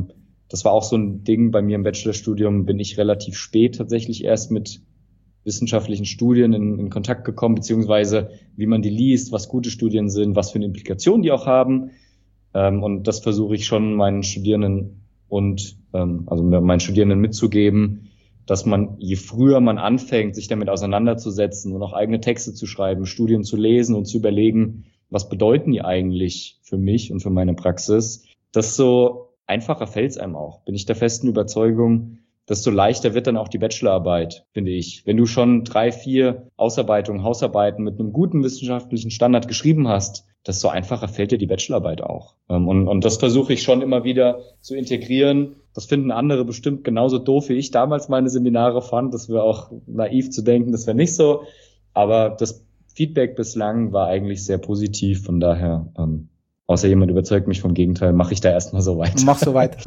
das war auch so ein Ding bei mir im Bachelorstudium, bin ich relativ spät tatsächlich erst mit wissenschaftlichen Studien in, in Kontakt gekommen, beziehungsweise wie man die liest, was gute Studien sind, was für eine Implikation die auch haben. Ähm, und das versuche ich schon meinen Studierenden und ähm, also meinen Studierenden mitzugeben, dass man, je früher man anfängt, sich damit auseinanderzusetzen und auch eigene Texte zu schreiben, Studien zu lesen und zu überlegen, was bedeuten die eigentlich für mich und für meine Praxis, desto einfacher fällt es einem auch. Bin ich der festen Überzeugung, desto leichter wird dann auch die Bachelorarbeit, finde ich. Wenn du schon drei, vier Ausarbeitungen, Hausarbeiten mit einem guten wissenschaftlichen Standard geschrieben hast, desto einfacher fällt dir die Bachelorarbeit auch. Und, und das versuche ich schon immer wieder zu integrieren. Das finden andere bestimmt genauso doof, wie ich damals meine Seminare fand. Das wäre auch naiv zu denken, das wäre nicht so. Aber das Feedback bislang war eigentlich sehr positiv. Von daher, ähm, außer jemand überzeugt mich vom Gegenteil, mache ich da erstmal so weiter. Mach so weiter.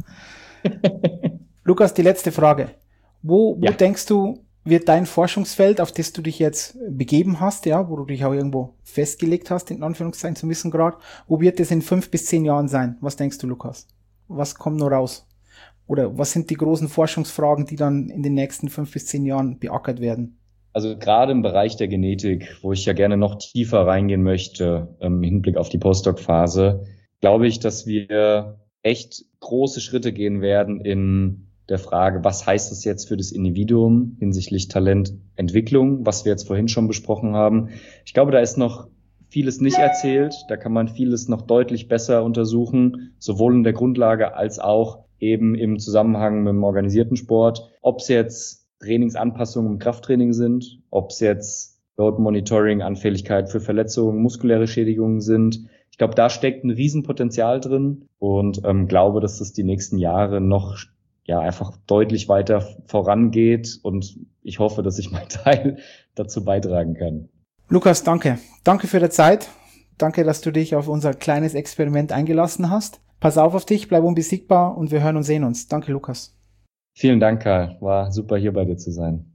Lukas, die letzte Frage. Wo, wo ja. denkst du, wird dein Forschungsfeld, auf das du dich jetzt begeben hast, ja, wo du dich auch irgendwo festgelegt hast, in Anführungszeichen zum Wissengrad, wo wird es in fünf bis zehn Jahren sein? Was denkst du, Lukas? Was kommt noch raus? Oder was sind die großen Forschungsfragen, die dann in den nächsten fünf bis zehn Jahren beackert werden? Also gerade im Bereich der Genetik, wo ich ja gerne noch tiefer reingehen möchte, im Hinblick auf die Postdoc-Phase, glaube ich, dass wir echt große Schritte gehen werden in der Frage, was heißt das jetzt für das Individuum hinsichtlich Talententwicklung, was wir jetzt vorhin schon besprochen haben. Ich glaube, da ist noch vieles nicht erzählt. Da kann man vieles noch deutlich besser untersuchen, sowohl in der Grundlage als auch eben im Zusammenhang mit dem organisierten Sport. Ob es jetzt Trainingsanpassungen im Krafttraining sind, ob es jetzt Load Monitoring, Anfälligkeit für Verletzungen, muskuläre Schädigungen sind. Ich glaube, da steckt ein Riesenpotenzial drin und ähm, glaube, dass das die nächsten Jahre noch ja einfach deutlich weiter vorangeht und ich hoffe, dass ich meinen Teil dazu beitragen kann. Lukas, danke. Danke für die Zeit. Danke, dass du dich auf unser kleines Experiment eingelassen hast. Pass auf auf dich, bleib unbesiegbar und wir hören und sehen uns. Danke, Lukas. Vielen Dank, Karl. War super, hier bei dir zu sein.